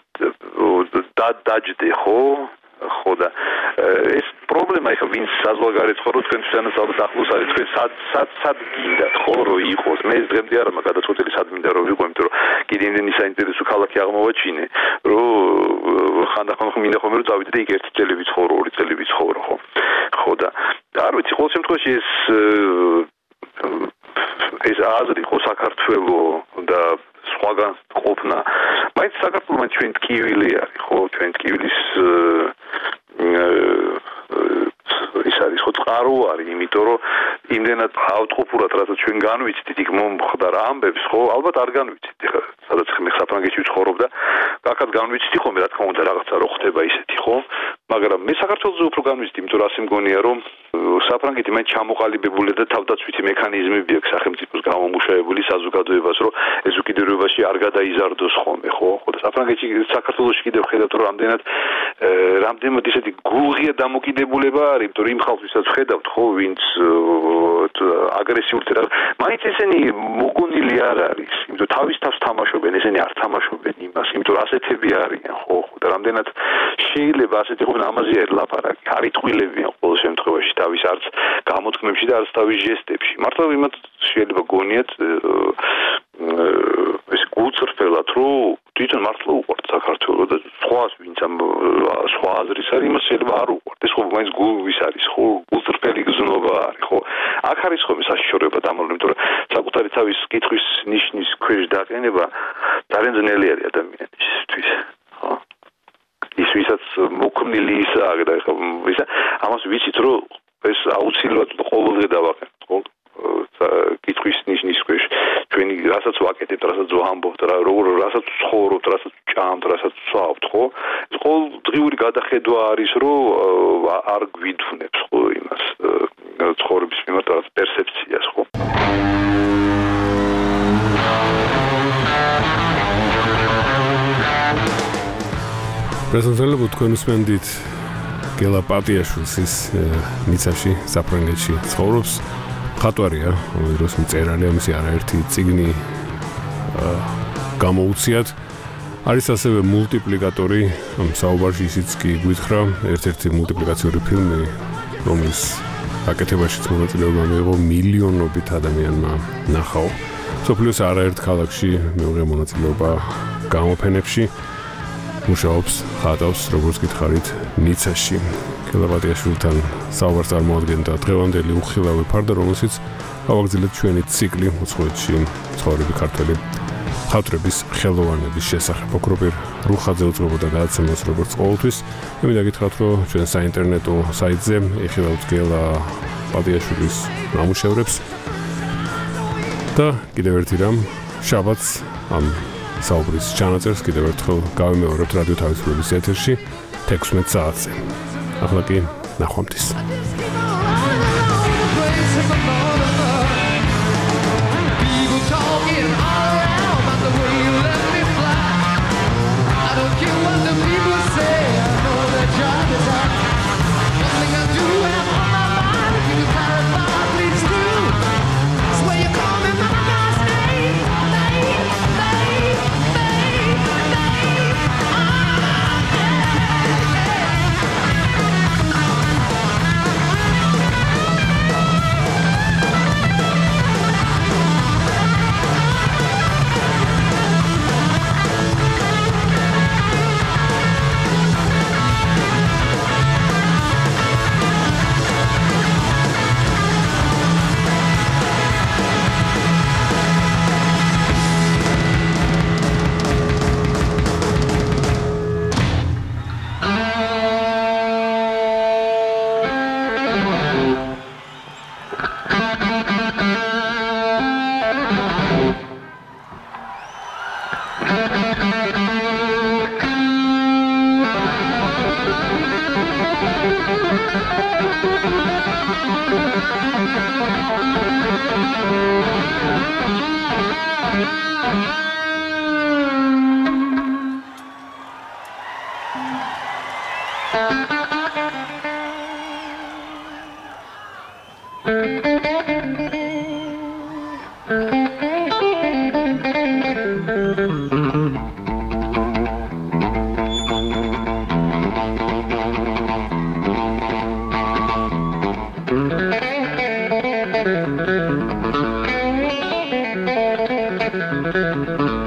დაჯდე ხო ხო და ეს პრობლემა ახლა ვინც საზღვარგარეთ ცხოვრობს თქვენ შესაძლოა ახლოს არის თქვენ სად სად სად გინდათ ხო რომ იყოს მე ეს დღემდე არ მაქვს გადაწყვეტილი სად მინდა რომ ვიყო იმიტომ რომ კიდე იმდენი საინტერესო ქალაქი აღმოვაჩინე რომ ხანდახან მინდა ხოლმე რომ წავიდე და იქ ერთი წელი ვიცხოვრო ორი წელი ვიცხოვრო ხო ხო და არ ვიცი ყოველ შემთხვევაში ეს ეს აზრი ხო საქართველო და სხვაგან ყოფნა მაინც საქართველოს ჩვენ ტკივილი არის ხო ჩვენ ტკივილის ის არის ხო წყარო არის იმიტომ რომ იმდენად ავტყოფურად რასაც ჩვენ განვიცდით იქ მომხდარ ამბებს ხო ალბათ არ განვიცდით ეხლა სადაც მე საფრანგეთში ვცხოვრობდა აკად განვიცდი ხომ რა თქმა უნდა რაღაცა რო ხდება ისეთი ხო მაგრამ მე საქართველოს უფრო განვიცდი იმიტომ რომ ასე მგონია რომ საფრანგეთი მაინც ჩამოყალიბებული და თავდაცვითი მექანიზმები აქვს სახელმწიფოს გამომუშავებული საზოგადოებას რომ ეს უკიდურებაში არ გადაიზარდოს ხოლმე ხო ხო და საფრანგეთში საქართველოში კიდევ ხედავთ რომ რამდენად რამდენად ისეთი გულღია დამოკიდებულება არის იმიტომ რომ იმ ხალხსაც ხედავთ ხო ვინც აგრესიულად მაინც ესენი მოგონილი არ არის იმიტომ თავის თავს თამაშობენ ესენი არ თამაშობენ იმას იმიტომ რომ ასეთები არიან ხო ხო და რამდენად შეიძლება ასეთი ყოფნა ამაზე არ ლაპარაკი არ იტყვილებიან ყოველ შემთხვევაში თავის არც გამოთქმებში და არც თავის ჟესტებში მართლა იმათ შეიძლება გონიათ ეს გულწრფელად რომ თვითონ მართლა უყვართ საქართველოს და სხვას ვინც ამ სხვა აზრის არის იმას შეიძლება არ უყვართ ეს ხო მაინც გულვის არის ხო გულწრფელი გზნობა არის ხო აქ არის ხომ საშიშროება დამალული იმიტომ რომ საკუთარი თავის კითხვის ნიშნის ქვეშ დაყენება ძალიან ძნელი არის ადამიანისთვის ხო ის ვისაც მოქმნილი ისაა და ეხლა ისა ამას ვიცით რომ ეს აუცილებლად ყოველდღე დავაყენებთ ხო კითხვის ნიშნის ქვეშ ჩვენი რასაც ვაკეთებთ რასაც ვამბობთ რა როგორ რასაც ცხოვრობთ რასაც ჭამთ რასაც ვსვავთ ხო ეს ყოველდღიური გადახედვა არის რომ არ გვიდვნებს ხო იმას ცხოვრების მიმართ რაღაც პერსეფციას ხო პრეზიდენტები თქვენ უსმენდით გელა პატიაშვილს ის ნიცაში საფრანგეთში ცხოვრობს ხატვარია რომელიც მწერალია მისი არაერთი წიგნი გამოუციათ არის ასევე მულტიპლიკატორი ამ საუბარში ისიც კი გვითხრა ერთ-ერთი მულტიპლიკაციური ფილმი რომლის აკეთებაშიც მონაწილეობა მიიღო მილიონობით ადამიანმა ნახაო სოფლიოს არაერთ ქალაქში მიიღო მონაწილეობა გამოფენებში მუშაობს, ხატავს, როგორც გითხარით, ნიცაში. გელაპატიაშვილთან საუბარს წარმოადგენდა დღევანდელი უხილავი ფარდა, რომელშიც გავაგრძელებთ ჩვენი ციკლი უცხოეთში ცხოვრები ქართველი ხატრების ხელოვანების შესახებ. ოქროპირ რუხაძე უძღვებოდა გადაცემას როგორც ყოველთვის. მინდა გითხრათ, რომ ჩვენ საინტერნეტო საიტზე ეხილავთ გელაპატიაშვილის ნამუშევრებს. და კიდევ ერთი რამ, შაბათს ამ საუბრის ჩანაწერს კიდევ ერთხელ გავიმეორებთ რადიო თავისუფლების ეთერში თექვსმეტ საათზე. ახლა კი ნახვამდის.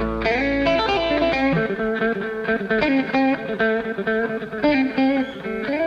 Thank you.